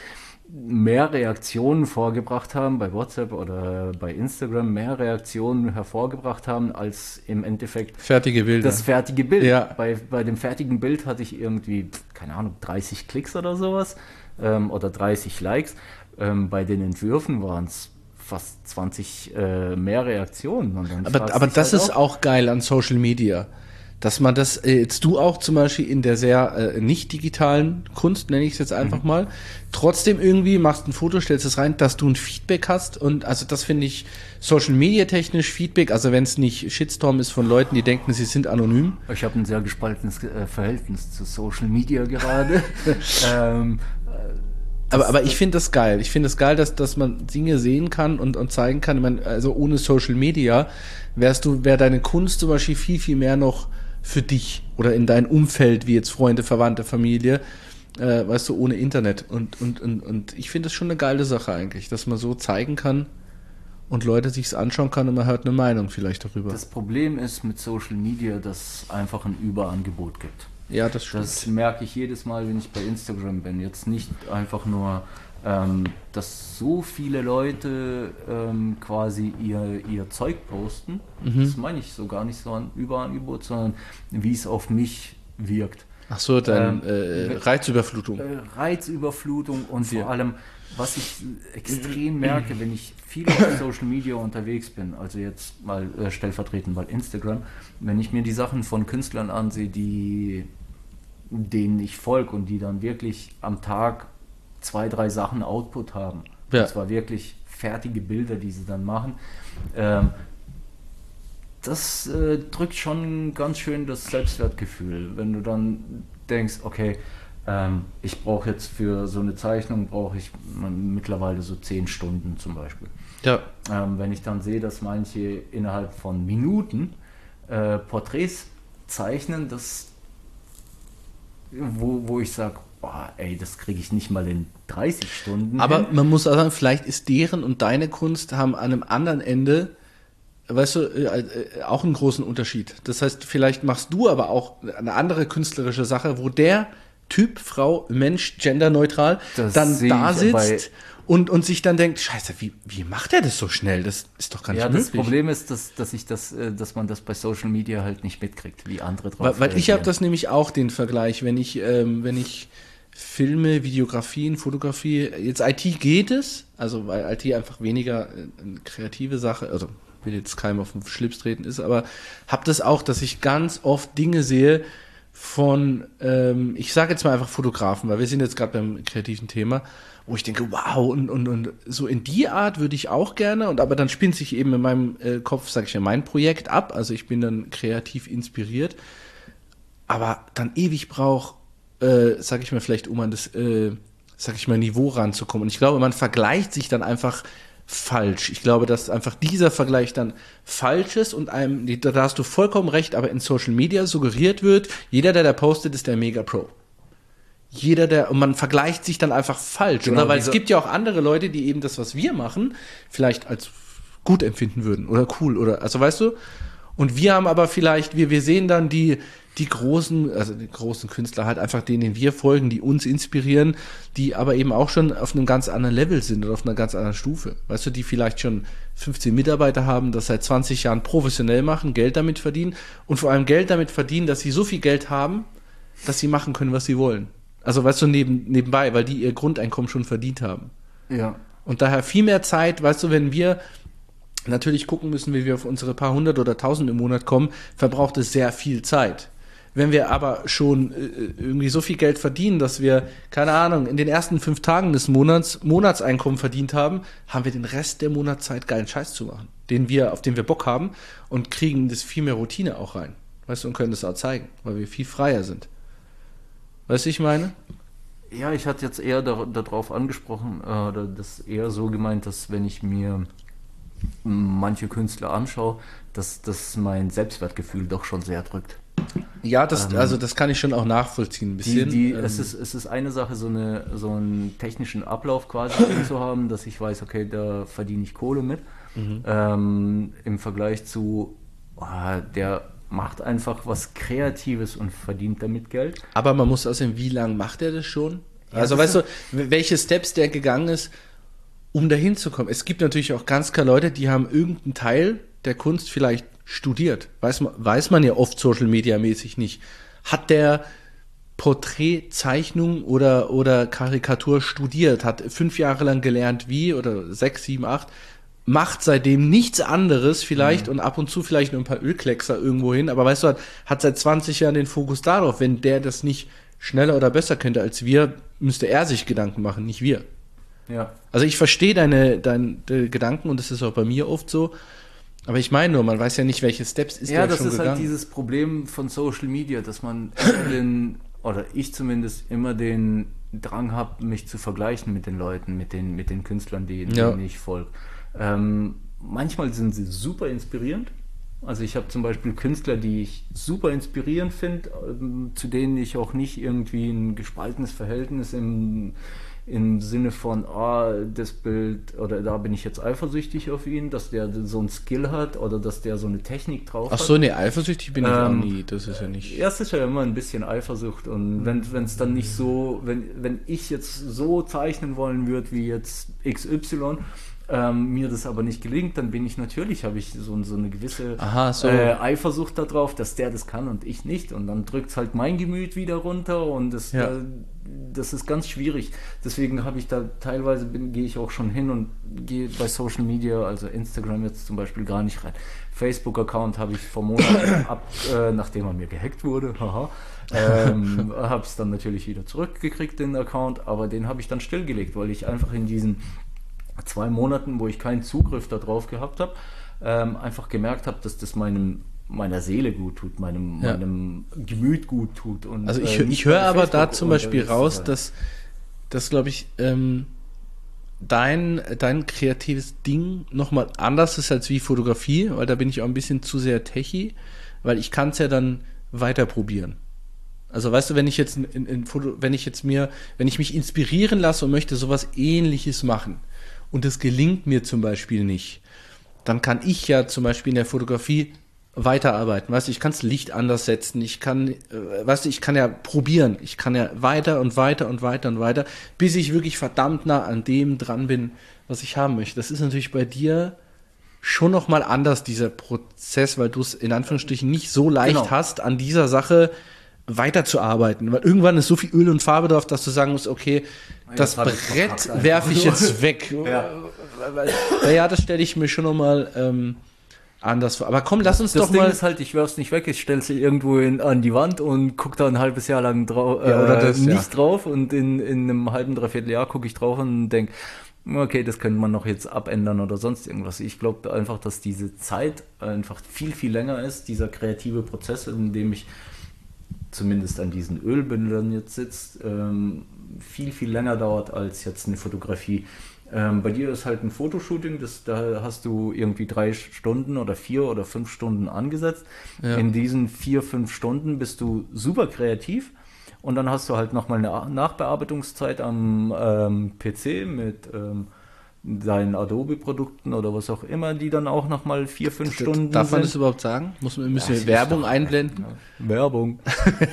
mehr Reaktionen vorgebracht haben bei WhatsApp oder bei Instagram, mehr Reaktionen hervorgebracht haben, als im Endeffekt fertige Bilder. Das fertige Bild. Ja. Bei, bei dem fertigen Bild hatte ich irgendwie, keine Ahnung, dreißig Klicks oder sowas ähm, oder dreißig Likes. Ähm, bei den Entwürfen waren es fast zwanzig äh, mehr Reaktionen. Und dann aber aber das halt ist auch, auch geil an Social Media. Dass man das, äh, jetzt du auch zum Beispiel in der sehr äh, nicht digitalen Kunst, nenne ich es jetzt einfach mhm. mal, trotzdem irgendwie machst ein Foto, stellst es rein, dass du ein Feedback hast und also das finde ich Social Media technisch Feedback, also wenn es nicht Shitstorm ist von Leuten, die denken, sie sind anonym. Ich habe ein sehr gespaltenes äh, Verhältnis zu Social Media gerade. ähm, aber, aber ich finde das geil. Ich finde es das geil, dass, dass man Dinge sehen kann und, und zeigen kann. Ich meine, also ohne Social Media wärst du, wäre deine Kunst zum Beispiel viel, viel mehr noch für dich oder in dein Umfeld, wie jetzt Freunde, Verwandte, Familie, äh, weißt du, ohne Internet. Und, und, und, und ich finde das schon eine geile Sache eigentlich, dass man so zeigen kann und Leute sich's anschauen kann und man hört eine Meinung vielleicht darüber. Das Problem ist mit Social Media, dass es einfach ein Überangebot gibt. Ja, das stimmt. Das merke ich jedes Mal, wenn ich bei Instagram bin. Jetzt nicht einfach nur, ähm, dass so viele Leute ähm, quasi ihr, ihr Zeug posten. Mhm. Das meine ich so gar nicht so ein Überangebot, sondern wie es auf mich wirkt. Ach so, dann ähm, äh, Reizüberflutung. Äh, Reizüberflutung und ja. vor allem, was ich extrem merke, wenn ich viel auf Social Media unterwegs bin, also jetzt mal äh, stellvertretend bei Instagram, wenn ich mir die Sachen von Künstlern ansehe, die denen ich folge und die dann wirklich am Tag zwei, drei Sachen Output haben. Ja. Und zwar wirklich fertige Bilder, die sie dann machen. Ähm, das äh, drückt schon ganz schön das Selbstwertgefühl, wenn du dann denkst, okay, ähm, ich brauche jetzt für so eine Zeichnung, brauche ich mittlerweile so zehn Stunden zum Beispiel. Ja. Ähm, wenn ich dann sehe, dass manche innerhalb von Minuten äh, Porträts zeichnen, das Wo, wo ich sage, ey, das kriege ich nicht mal in dreißig Stunden. Aber hin. man muss auch sagen, vielleicht ist deren und deine Kunst haben an einem anderen Ende, weißt du, äh, auch einen großen Unterschied. Das heißt, vielleicht machst du aber auch eine andere künstlerische Sache, wo der Typ, Frau, Mensch, genderneutral, das dann da sitzt und, und sich dann denkt, scheiße, wie, wie macht er das so schnell? Das ist doch gar nicht ja, möglich. Das Problem ist, dass, dass, ich das, dass man das bei Social Media halt nicht mitkriegt, wie andere drauf Weil, weil ich habe das nämlich auch, den Vergleich, wenn ich, ähm, wenn ich Filme, Videografien, Fotografie, jetzt I T geht es, also weil I T einfach weniger eine kreative Sache, also will jetzt keinem auf den Schlips treten ist, aber habe das auch, dass ich ganz oft Dinge sehe von, ähm, ich sage jetzt mal einfach Fotografen, weil wir sind jetzt gerade beim kreativen Thema, wo ich denke, wow, und, und, und so in die Art würde ich auch gerne, und aber dann spinnt sich eben in meinem äh, Kopf, sage ich ja, mein Projekt ab, also ich bin dann kreativ inspiriert, aber dann ewig brauche, äh, sage ich mal, vielleicht um an das, äh, sage ich mal, Niveau ranzukommen. Und ich glaube, man vergleicht sich dann einfach falsch. Ich glaube, dass einfach dieser Vergleich dann falsch ist und einem, da hast du vollkommen recht, aber in Social Media suggeriert wird, jeder, der da postet, ist der Mega-Pro. Jeder, der, und man vergleicht sich dann einfach falsch, genau, oder? Weil es gibt ja auch andere Leute, die eben das, was wir machen, vielleicht als gut empfinden würden oder cool oder, also weißt du? Und wir haben aber vielleicht, wir, wir sehen dann die, die großen, also die großen Künstler halt einfach denen, denen wir folgen, die uns inspirieren, die aber eben auch schon auf einem ganz anderen Level sind oder auf einer ganz anderen Stufe. Weißt du, die vielleicht schon fünfzehn Mitarbeiter haben, das seit zwanzig Jahren professionell machen, Geld damit verdienen und vor allem Geld damit verdienen, dass sie so viel Geld haben, dass sie machen können, was sie wollen. Also weißt du, neben, nebenbei, weil die ihr Grundeinkommen schon verdient haben. Ja. Und daher viel mehr Zeit, weißt du, wenn wir natürlich gucken müssen, wie wir auf unsere paar hundert oder tausend im Monat kommen, verbraucht es sehr viel Zeit. Wenn wir aber schon äh, irgendwie so viel Geld verdienen, dass wir, keine Ahnung, in den ersten fünf Tagen des Monats Monatseinkommen verdient haben, haben wir den Rest der Monatszeit geilen Scheiß zu machen, den wir, auf den wir Bock haben und kriegen das viel mehr Routine auch rein. Weißt du, und können das auch zeigen, weil wir viel freier sind. Weißt du, ich meine? Ja, ich hatte jetzt eher da, darauf angesprochen, äh, oder das eher so gemeint, dass wenn ich mir manche Künstler anschaue, dass das mein Selbstwertgefühl doch schon sehr drückt. Ja, das, Ähm, also das kann ich schon auch nachvollziehen, ein Die, bisschen. die, ähm, es, ist, es ist eine Sache, so, eine, so einen technischen Ablauf quasi zu haben, dass ich weiß, okay, da verdiene ich Kohle mit. Mhm. Ähm, Im Vergleich zu, oh, der macht einfach was Kreatives und verdient damit Geld. Aber man muss aussehen, wie lange macht er das schon? Ja, Also das weißt du, welche Steps der gegangen ist, um dahin zu kommen. Es gibt natürlich auch ganz klar Leute, die haben irgendeinen Teil der Kunst vielleicht studiert. Weiß man, weiß man ja oft Social Media mäßig nicht. Hat der Porträtzeichnung oder, oder Karikatur studiert, hat fünf Jahre lang gelernt wie, oder sechs, sieben, acht, macht seitdem nichts anderes vielleicht mhm. und ab und zu vielleicht nur ein paar Ölkleckser irgendwo hin, aber weißt du, hat, hat seit zwanzig Jahren den Fokus darauf. Wenn der das nicht schneller oder besser könnte als wir, müsste er sich Gedanken machen, nicht wir. Ja. Also ich verstehe deine, deine, deine Gedanken und das ist auch bei mir oft so, aber ich meine nur, man weiß ja nicht, welche Steps ist ja, der schon das ist gegangen. halt dieses Problem von Social Media, dass man immer den, oder ich zumindest immer den Drang habe, mich zu vergleichen mit den Leuten, mit den, mit den Künstlern, denen, Ja. denen ich folge. Ähm, manchmal sind sie super inspirierend. Also ich habe zum Beispiel Künstler, die ich super inspirierend finde, ähm, zu denen ich auch nicht irgendwie ein gespaltenes Verhältnis im, im Sinne von, ah, das Bild, oder da bin ich jetzt eifersüchtig auf ihn, dass der so ein Skill hat oder dass der so eine Technik drauf Ach hat. so, nee, eifersüchtig bin ich auch Ähm, nie, das ist ja nicht... Ja, es ist ja immer ein bisschen Eifersucht und wenn es dann nicht so, wenn, wenn ich jetzt so zeichnen wollen würde wie jetzt X Y, ähm, mir das aber nicht gelingt, dann bin ich natürlich, habe ich so, so eine gewisse Aha, so. äh, Eifersucht darauf, dass der das kann und ich nicht und dann drückt es halt mein Gemüt wieder runter und das, Ja. äh, das ist ganz schwierig. Deswegen habe ich da teilweise, bin, gehe ich auch schon hin und gehe bei Social Media, also Instagram jetzt zum Beispiel gar nicht rein. Facebook-Account habe ich vor Monaten ab, äh, nachdem er mir gehackt wurde, haha, ähm, habe es dann natürlich wieder zurückgekriegt, den Account, aber den habe ich dann stillgelegt, weil ich einfach in diesen zwei Monaten, wo ich keinen Zugriff darauf gehabt habe, ähm, einfach gemerkt habe, dass das meinem meiner Seele gut tut, meinem, Ja. meinem Gemüt gut tut. Und, Also ich, äh, ich höre aber da zum Beispiel unterwegs raus, sein. dass, dass glaube ich, ähm, dein, dein kreatives Ding nochmal anders ist als wie Fotografie, weil da bin ich auch ein bisschen zu sehr techy, weil ich kann es ja dann weiter probieren. Also weißt du, wenn ich jetzt in, in Foto, wenn ich jetzt mir, wenn ich mich inspirieren lasse und möchte sowas Ähnliches machen und es gelingt mir zum Beispiel nicht, dann kann ich ja zum Beispiel in der Fotografie weiterarbeiten. Weißt du, ich kann das Licht anders setzen, ich kann, äh, weißt du, ich kann ja probieren, ich kann ja weiter und weiter und weiter und weiter, bis ich wirklich verdammt nah an dem dran bin, was ich haben möchte. Das ist natürlich bei dir schon nochmal anders, dieser Prozess, weil du es in Anführungsstrichen nicht so leicht Genau. hast, an dieser Sache weiterzuarbeiten, weil irgendwann ist so viel Öl und Farbe drauf, dass du sagen musst, okay, das Jetzt hab ich's Brett verkackt werfe ich einfach. jetzt weg. Ja. Ja, ja, das stelle ich mir schon nochmal ähm, anders vor. Aber komm, lass uns Das doch Ding mal... ist halt, ich werf's nicht weg, ich stell's irgendwo in, an die Wand und guck da ein halbes Jahr lang drauf, Ja, oder äh, das, nicht ja. drauf und in, in einem halben, dreiviertel Jahr gucke ich drauf und denk, okay, das könnte man noch jetzt abändern oder sonst irgendwas. Ich glaube einfach, dass diese Zeit einfach viel, viel länger ist, dieser kreative Prozess, in dem ich zumindest an diesen Ölbündern jetzt sitzt, ähm, viel, viel länger dauert als jetzt eine Fotografie. Ähm, bei dir ist halt ein Fotoshooting, das, da hast du irgendwie drei Stunden oder vier oder fünf Stunden angesetzt. Ja. In diesen vier, fünf Stunden bist du super kreativ und dann hast du halt nochmal eine Nachbearbeitungszeit am ähm, P C mit ähm, deinen Adobe-Produkten oder was auch immer, die dann auch nochmal vier, fünf Stunden Darf man sind. das überhaupt sagen? Muss man, müssen Das wir ist Werbung doch- einblenden? Werbung.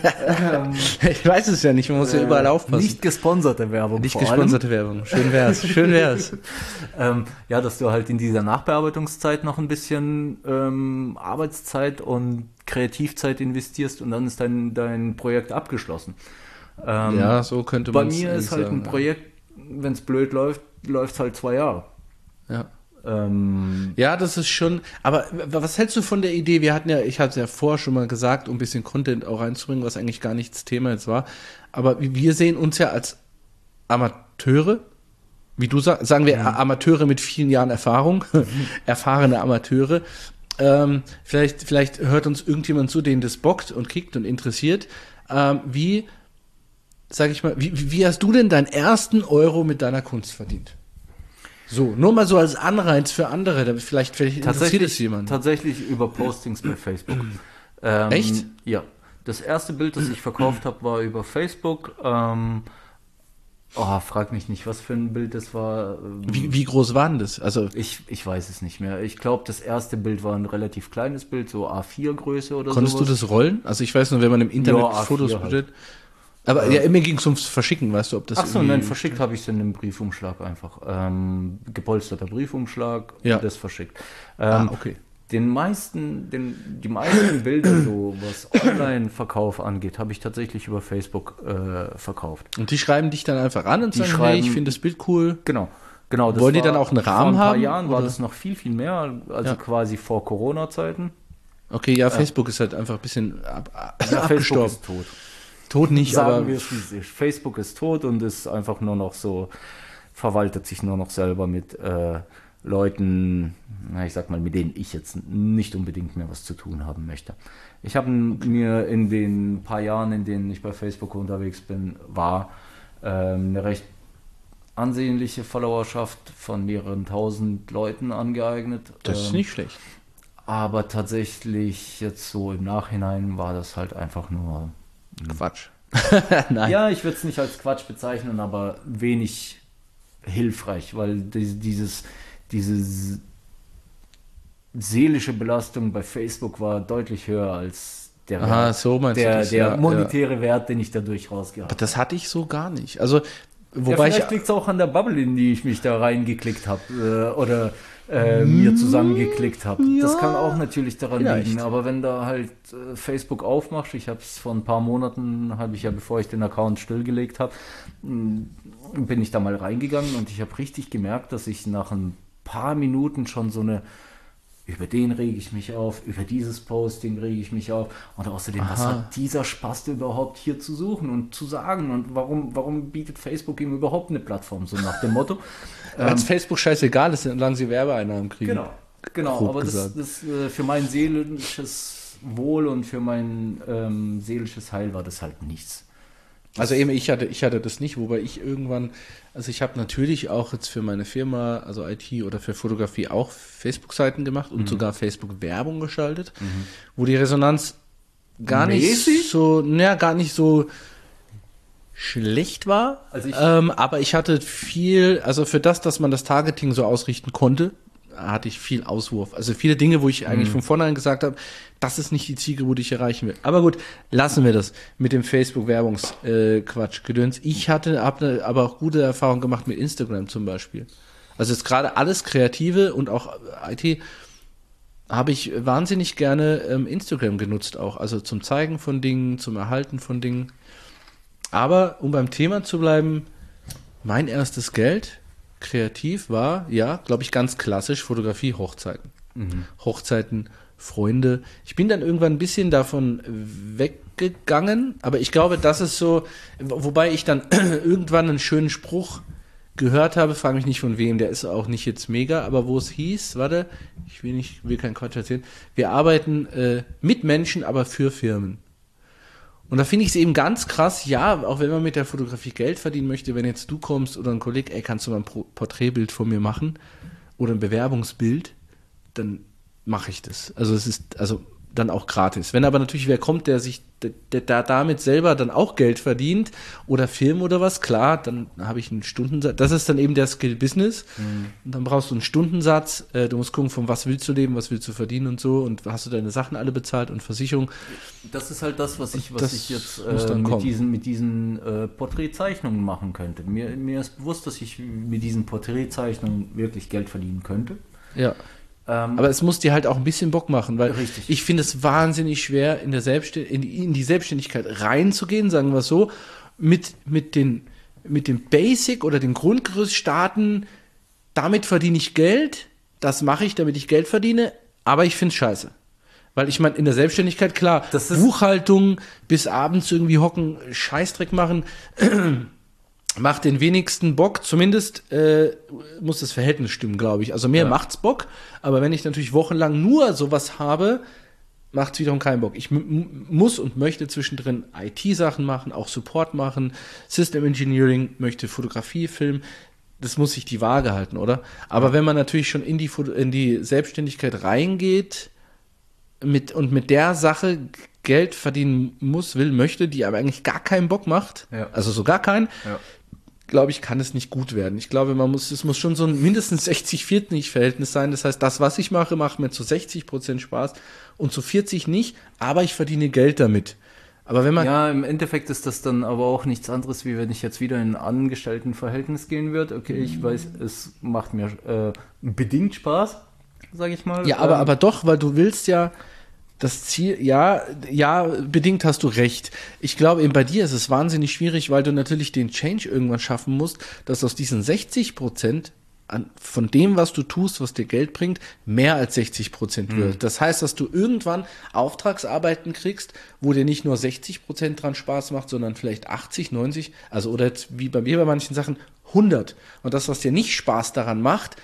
Ich weiß es ja nicht, man muss ja überall aufpassen. Nicht gesponserte Werbung. Nicht vor gesponserte Werbung. Schön wär's. Schön wär's. allem. Ähm, ja, dass du halt in dieser Nachbearbeitungszeit noch ein bisschen ähm, Arbeitszeit und Kreativzeit investierst und dann ist dein, dein Projekt abgeschlossen. Ähm, Ja, so könnte bei man mir ist halt ein Projekt, wenn es blöd läuft, läuft es halt zwei Jahre. Ja. Ähm, Ja, das ist schon, aber was hältst du von der Idee? Wir hatten ja, ich hatte es ja vorher schon mal gesagt, um ein bisschen Content auch reinzubringen, was eigentlich gar nicht das Thema jetzt war. Aber wir sehen uns ja als Amateure, wie du sagst, sagen wir Mhm. Amateure mit vielen Jahren Erfahrung, erfahrene Amateure. Ähm, vielleicht, vielleicht hört uns irgendjemand zu, den das bockt und kickt und interessiert. Ähm, wie, sag ich mal, wie, wie hast du denn deinen ersten Euro mit deiner Kunst verdient? So, nur mal so als Anreiz für andere, damit vielleicht, vielleicht interessiert es tatsächlich, jemanden. tatsächlich über Postings bei Facebook. Ähm, Echt? Ja. Das erste Bild, das ich verkauft habe, war über Facebook. Ähm, oh, frag mich nicht, was für ein Bild das war. Ähm, Wie, wie groß war denn das? Also, Ich, ich weiß es nicht mehr. Ich glaube, das erste Bild war ein relativ kleines Bild, so A vier Größe oder konntest sowas. du das rollen? Also ich weiß nur, wenn man im Internet Ja, A vier Fotos halt. bestellt. Aber ja, immer ging es ums Verschicken, weißt du, ob das Ach so, irgendwie- nein, verschickt habe ich es in einem Briefumschlag einfach. Ähm, gepolsterter Briefumschlag, Ja. das verschickt. Ah, Ähm, okay. Den meisten, den, die meisten Bilder, so was Online-Verkauf angeht, habe ich tatsächlich über Facebook äh, verkauft. Und die schreiben dich dann einfach an und Die sagen, hey, schreiben- ich finde das Bild cool. Genau, genau. Das Wollen die war, dann auch einen Rahmen vor ein paar haben, Jahren war oder? das noch viel, viel mehr, also Ja. quasi vor Corona-Zeiten. Okay, ja, Facebook ist halt einfach ein bisschen ab, ab, Ja, Facebook abgestorben. ist tot. Tot nicht, Sagen aber wir es wie es ist. Facebook ist tot und ist einfach nur noch so, verwaltet sich nur noch selber mit äh, Leuten, na, ich sag mal, mit denen ich jetzt nicht unbedingt mehr was zu tun haben möchte. Ich habe mir in den paar Jahren, in denen ich bei Facebook unterwegs bin, war ähm, eine recht ansehnliche Followerschaft von mehreren tausend Leuten angeeignet. das ist Ähm, nicht schlecht. Aber tatsächlich jetzt so im Nachhinein war das halt einfach nur. Quatsch. Nein. Ja, ich würde es nicht als Quatsch bezeichnen, aber wenig hilfreich, weil die- dieses, diese seelische Belastung bei Facebook war deutlich höher als der, Aha, Wert, so meinst du der, das, der ja, monetäre Wert, den ich dadurch rausgehabt Aber das hatte ich so gar nicht. Also, Ja, wobei vielleicht ich. liegt es auch an der Bubble, in die ich mich da reingeklickt habe äh, oder äh, mir zusammengeklickt habe. Das ja, kann auch natürlich daran vielleicht. liegen. Aber wenn da halt äh, Facebook aufmachst, ich habe es vor ein paar Monaten, habe ich ja, bevor ich den Account stillgelegt habe, mh, bin ich da mal reingegangen und ich habe richtig gemerkt, dass ich nach ein paar Minuten schon so eine über den rege ich mich auf, über dieses Posting rege ich mich auf und außerdem, was Aha. hat dieser Spaß überhaupt hier zu suchen und zu sagen und warum, warum bietet Facebook ihm überhaupt eine Plattform, so nach dem Motto. Als Facebook scheißegal ist, solange sie Werbeeinnahmen kriegen. Genau, genau, Grob aber das, gesagt. das äh, für mein seelisches Wohl und für mein ähm, seelisches Heil war das halt nichts. Also eben, ich hatte, ich hatte das nicht, wobei ich irgendwann, also ich habe natürlich auch jetzt für meine Firma, also I T oder für Fotografie auch Facebook-Seiten gemacht und sogar Facebook-Werbung geschaltet, wo die Resonanz gar Mäßig? nicht so, naja, gar nicht so schlecht war. Also ich- ähm, aber ich hatte viel, also für das, dass man das Targeting so ausrichten konnte, hatte ich viel Auswurf. Also viele Dinge, wo ich eigentlich von vornherein gesagt habe, das ist nicht die Zielgruppe, die ich erreichen will. Aber gut, lassen wir das mit dem Facebook-Werbungsquatsch, Gedöns. Ich hatte hab ne, aber auch gute Erfahrungen gemacht mit Instagram zum Beispiel. Also jetzt gerade alles Kreative und auch I T habe ich wahnsinnig gerne ähm, Instagram genutzt auch. Also zum Zeigen von Dingen, zum Erhalten von Dingen. Aber um beim Thema zu bleiben, mein erstes Geld kreativ war, ja, glaube ich, ganz klassisch Fotografie, Hochzeiten. Hochzeiten, Freunde. Ich bin dann irgendwann ein bisschen davon weggegangen, aber ich glaube, das ist so, wobei ich dann irgendwann einen schönen Spruch gehört habe, frage mich nicht von wem, der ist auch nicht jetzt mega, aber wo es hieß, warte, ich will nicht, will keinen Quatsch erzählen, wir arbeiten äh, mit Menschen, aber für Firmen. Und da finde ich es eben ganz krass, ja, auch wenn man mit der Fotografie Geld verdienen möchte, wenn jetzt du kommst oder ein Kollege, ey, kannst du mal ein Pro- Porträtbild von mir machen oder ein Bewerbungsbild, dann mache ich das. Also es ist also dann auch gratis. Wenn aber natürlich wer kommt, der sich der, der, der damit selber dann auch Geld verdient oder Film oder was, klar, dann habe ich einen Stundensatz. Das ist dann eben der Skill-Business. Und dann brauchst du einen Stundensatz. Äh, du musst gucken, von was willst du leben, was willst du verdienen und so. Und hast du deine Sachen alle bezahlt und Versicherung. Das ist halt das, was ich, was Das ich jetzt muss äh, dann mit kommen. diesen, mit diesen äh, Porträtzeichnungen machen könnte. Mir, mir ist bewusst, dass ich mit diesen Porträtzeichnungen wirklich Geld verdienen könnte. Ja. Ähm, Aber es muss dir halt auch ein bisschen Bock machen, weil Richtig. ich finde es wahnsinnig schwer, in, der Selbstständ in, die, in die Selbstständigkeit reinzugehen, sagen wir so, mit, mit, den, mit dem Basic oder dem Grundgerüst starten, damit verdiene ich Geld das mache ich, damit ich Geld verdiene, aber ich finde es scheiße. Weil ich meine, in der Selbstständigkeit, klar, Das ist- Buchhaltung bis abends irgendwie hocken, Scheißdreck machen, macht den wenigsten Bock. Zumindest äh, muss das Verhältnis stimmen, glaube ich. Also mir Ja. macht's Bock, aber wenn ich natürlich wochenlang nur sowas habe, macht's wiederum keinen Bock. Ich m- m- muss und möchte zwischendrin I T-Sachen machen, auch Support machen, System Engineering, möchte Fotografie, Film. Das muss sich die Waage halten, oder? Aber wenn man natürlich schon in die, Foto- in die Selbstständigkeit reingeht mit, und mit der Sache Geld verdienen muss, will, möchte, die aber eigentlich gar keinen Bock macht, Ja. also so gar keinen, Ja. glaube ich, kann es nicht gut werden. Ich glaube, man muss, es muss schon so ein mindestens sechzig vierzig Verhältnis sein. Das heißt, das, was ich mache, macht mir zu sechzig Prozent Spaß und zu vierzig nicht, aber ich verdiene Geld damit. Aber wenn man, Ja, im Endeffekt ist das dann aber auch nichts anderes, wie wenn ich jetzt wieder in ein Angestelltenverhältnis gehen würde. Okay, ich weiß, es macht mir äh, bedingt Spaß, sage ich mal. ja, aber, Ähm, aber doch, weil du willst ja das Ziel, ja, ja, bedingt hast du recht. Ich glaube, eben bei dir ist es wahnsinnig schwierig, weil du natürlich den Change irgendwann schaffen musst, dass aus diesen sechzig Prozent an, von dem, was du tust, was dir Geld bringt, mehr als sechzig Prozent wird. Das heißt, dass du irgendwann Auftragsarbeiten kriegst, wo dir nicht nur sechzig Prozent dran Spaß macht, sondern vielleicht achtzig, neunzig, also oder jetzt wie bei mir bei manchen Sachen hundert. Und das, was dir nicht Spaß daran macht,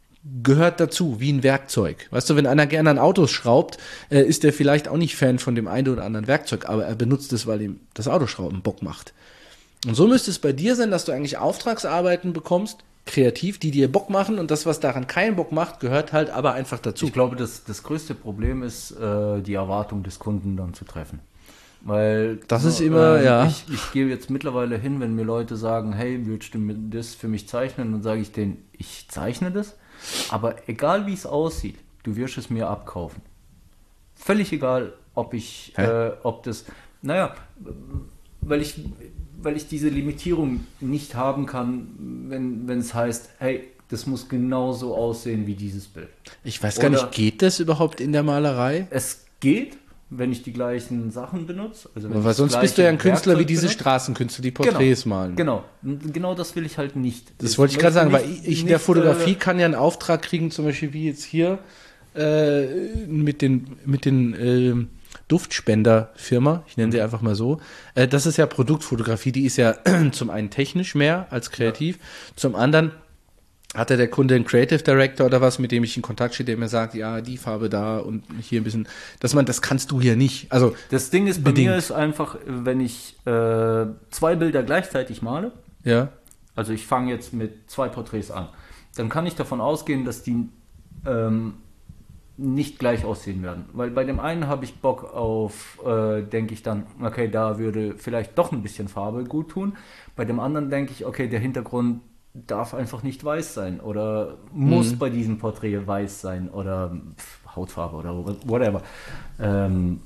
gehört dazu, wie ein Werkzeug. Weißt du, wenn einer gerne an Autos schraubt, äh, ist der vielleicht auch nicht Fan von dem einen oder anderen Werkzeug, aber er benutzt es, weil ihm das Autoschrauben Bock macht. Und so müsste es bei dir sein, dass du eigentlich Auftragsarbeiten bekommst, kreativ, die dir Bock machen und das, was daran keinen Bock macht, gehört halt aber einfach dazu. Ich glaube, das, das größte Problem ist, äh, die Erwartung des Kunden dann zu treffen. Weil Das ist immer, ja. Ich, ich gehe jetzt mittlerweile hin, wenn mir Leute sagen, hey, würdest du mir das für mich zeichnen? Dann sage ich denen, ich zeichne das, aber egal wie es aussieht, du wirst es mir abkaufen. Völlig egal, ob ich, äh, ob das, naja, weil ich, weil ich diese Limitierung nicht haben kann, wenn, wenn es heißt, hey, das muss genauso aussehen wie dieses Bild. Ich weiß gar Oder- nicht, geht das überhaupt in der Malerei? Es geht, wenn ich die gleichen Sachen benutze. Also wenn Weil ich das sonst bist du ja ein gleiche Künstler wie Werkzeug diese benutze. Straßenkünstler, die Porträts malen. Genau, genau das will ich halt nicht. Das wollte ich gerade sagen, weil möchte ich, ich in nicht, der Fotografie äh, kann ja einen Auftrag kriegen, zum Beispiel wie jetzt hier äh, mit den, mit den äh, Duftspenderfirma, ich nenne sie einfach mal so. Äh, das ist ja Produktfotografie, die ist ja zum einen technisch mehr als kreativ, zum anderen hat ja der Kunde einen Creative Director oder was, mit dem ich in Kontakt stehe, der mir sagt, ja, die Farbe da und hier ein bisschen, dass man, das kannst du hier nicht. Also Das Ding ist, bei bedingt. mir ist einfach, wenn ich äh, zwei Bilder gleichzeitig male, ja, also ich fange jetzt mit zwei Porträts an, dann kann ich davon ausgehen, dass die ähm, nicht gleich aussehen werden. Weil bei dem einen habe ich Bock auf, äh, denke ich dann, okay, da würde vielleicht doch ein bisschen Farbe gut tun. Bei dem anderen denke ich, okay, der Hintergrund darf einfach nicht weiß sein oder muss bei diesem Porträt weiß sein oder pf, Hautfarbe oder whatever. Ähm,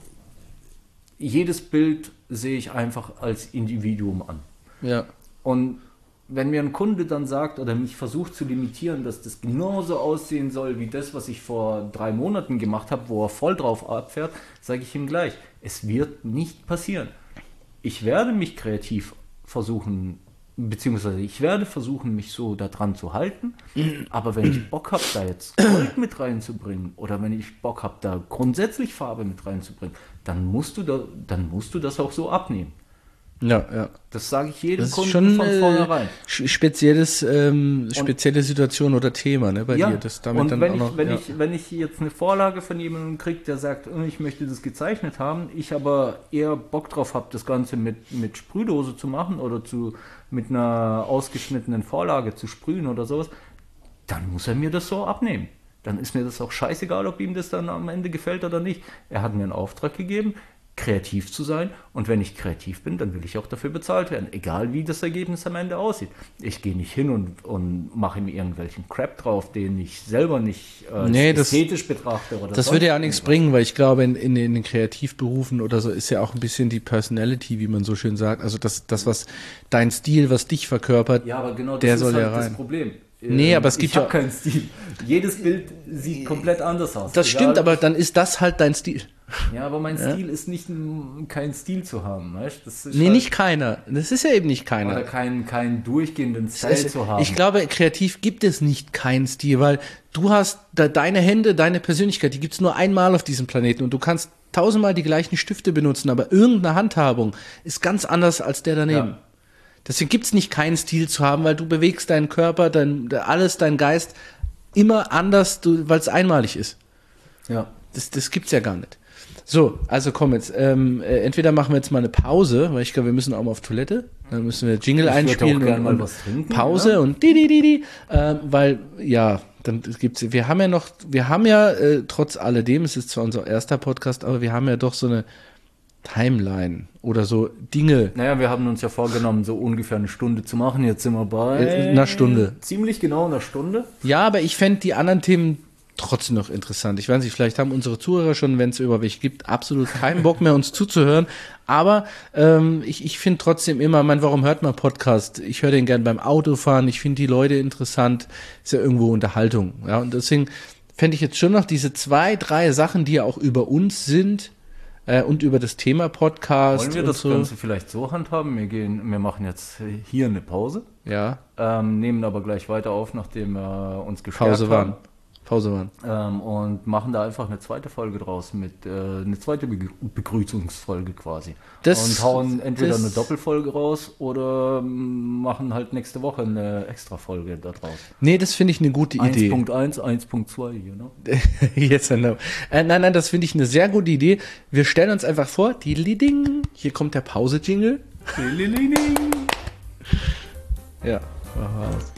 jedes Bild sehe ich einfach als Individuum an. ja. Und wenn mir ein Kunde dann sagt oder mich versucht zu limitieren, dass das genauso aussehen soll wie das, was ich vor drei Monaten gemacht habe, wo er voll drauf abfährt, sage ich ihm gleich, es wird nicht passieren. Ich werde mich kreativ versuchen, beziehungsweise ich werde versuchen, mich so daran zu halten, aber wenn ich Bock habe, da jetzt Gold mit reinzubringen oder wenn ich Bock habe, da grundsätzlich Farbe mit reinzubringen, dann musst du, da, dann musst du das auch so abnehmen. Ja, ja. Das sage ich jedem Das ist Kunden schon von äh, vornherein. sch- spezielles, ähm, spezielle Situation oder Thema, ne, bei Ja, dir. Das damit und dann wenn, auch ich, noch, wenn, ja. ich, wenn ich jetzt eine Vorlage von jemandem kriege, der sagt, "Oh, ich möchte das gezeichnet haben, ich aber eher Bock drauf habe, das Ganze mit, mit Sprühdose zu machen oder zu, mit einer ausgeschnittenen Vorlage zu sprühen oder sowas, dann muss er mir das so abnehmen. Dann ist mir das auch scheißegal, ob ihm das dann am Ende gefällt oder nicht. Er hat mir einen Auftrag gegeben, kreativ zu sein, und wenn ich kreativ bin, dann will ich auch dafür bezahlt werden, egal wie das Ergebnis am Ende aussieht. Ich gehe nicht hin und, und mache ihm irgendwelchen Crap drauf, den ich selber nicht äh, Nee, das- ästhetisch betrachte. Oder Das sonst würde ja auch nichts irgendwas. bringen, weil ich glaube, in, in, in den Kreativberufen oder so ist ja auch ein bisschen die Personality, wie man so schön sagt. Also das, das was dein Stil, was dich verkörpert, Ja, aber genau das der ist soll halt ja das rein. Problem. Nee, Ähm, aber es gibt ich habe ja- keinen Stil. Jedes Bild sieht komplett anders aus. Das Egal, stimmt, aber dann ist das halt dein Stil. Ja, aber mein Ja? Stil ist nicht ein, kein Stil zu haben, weißt? Das ist Nee, halt, nicht keiner. Das ist ja eben nicht keiner. oder keinen keinen durchgehenden Style Es- zu haben. Ich glaube, kreativ gibt es nicht keinen Stil, weil du hast da deine Hände, deine Persönlichkeit, die gibt es nur einmal auf diesem Planeten und du kannst tausendmal die gleichen Stifte benutzen, aber irgendeine Handhabung ist ganz anders als der daneben. Ja. Deswegen gibt es nicht keinen Stil zu haben, weil du bewegst deinen Körper, dein, alles, dein Geist immer anders, weil es einmalig ist. Ja. Das, das gibt's ja gar nicht. So, also komm jetzt. Ähm, äh, entweder machen wir jetzt mal eine Pause, weil ich glaube, wir müssen auch mal auf Toilette. Dann müssen wir Jingle Ich würde einspielen auch gern und, mal und was trinken, Pause ja. und di di di di. Ähm, weil ja, dann gibt's. Wir haben ja noch, wir haben ja äh, trotz alledem, es ist zwar unser erster Podcast, aber wir haben ja doch so eine Timeline oder so Dinge. Naja, wir haben uns ja vorgenommen, so ungefähr eine Stunde zu machen. Jetzt sind wir bei Äh, einer Stunde. Ziemlich genau einer Stunde. Ja, aber ich fände die anderen Themen trotzdem noch interessant. Ich weiß nicht, vielleicht haben unsere Zuhörer schon, wenn es über welche gibt, absolut keinen Bock mehr, uns zuzuhören. Aber ähm, ich, ich finde trotzdem immer, man, warum hört man Podcast? Ich höre den gern beim Autofahren. Ich finde die Leute interessant. Ist ja irgendwo Unterhaltung. Ja, und deswegen fände ich jetzt schon noch diese zwei, drei Sachen, die ja auch über uns sind äh, und über das Thema Podcast. Wollen wir und das so. Ganze vielleicht so handhaben? Wir gehen, wir machen jetzt hier eine Pause, Ja, ähm, nehmen aber gleich weiter auf, nachdem wir uns gestärkt Pause waren. haben. Pause waren. Ähm, und machen da einfach eine zweite Folge draus mit äh, eine zweite Begrü Begrüßungsfolge quasi. Das- und hauen entweder das- eine Doppelfolge raus oder ähm, machen halt nächste Woche eine extra Folge da draus. Nee, das finde ich eine gute Idee. eins Punkt eins, eins Punkt zwei, you know? Yes, I know. Äh, nein, nein, das finde ich eine sehr gute Idee. Wir stellen uns einfach vor, ding, hier kommt der Pause-Jingle. Ja. Aha.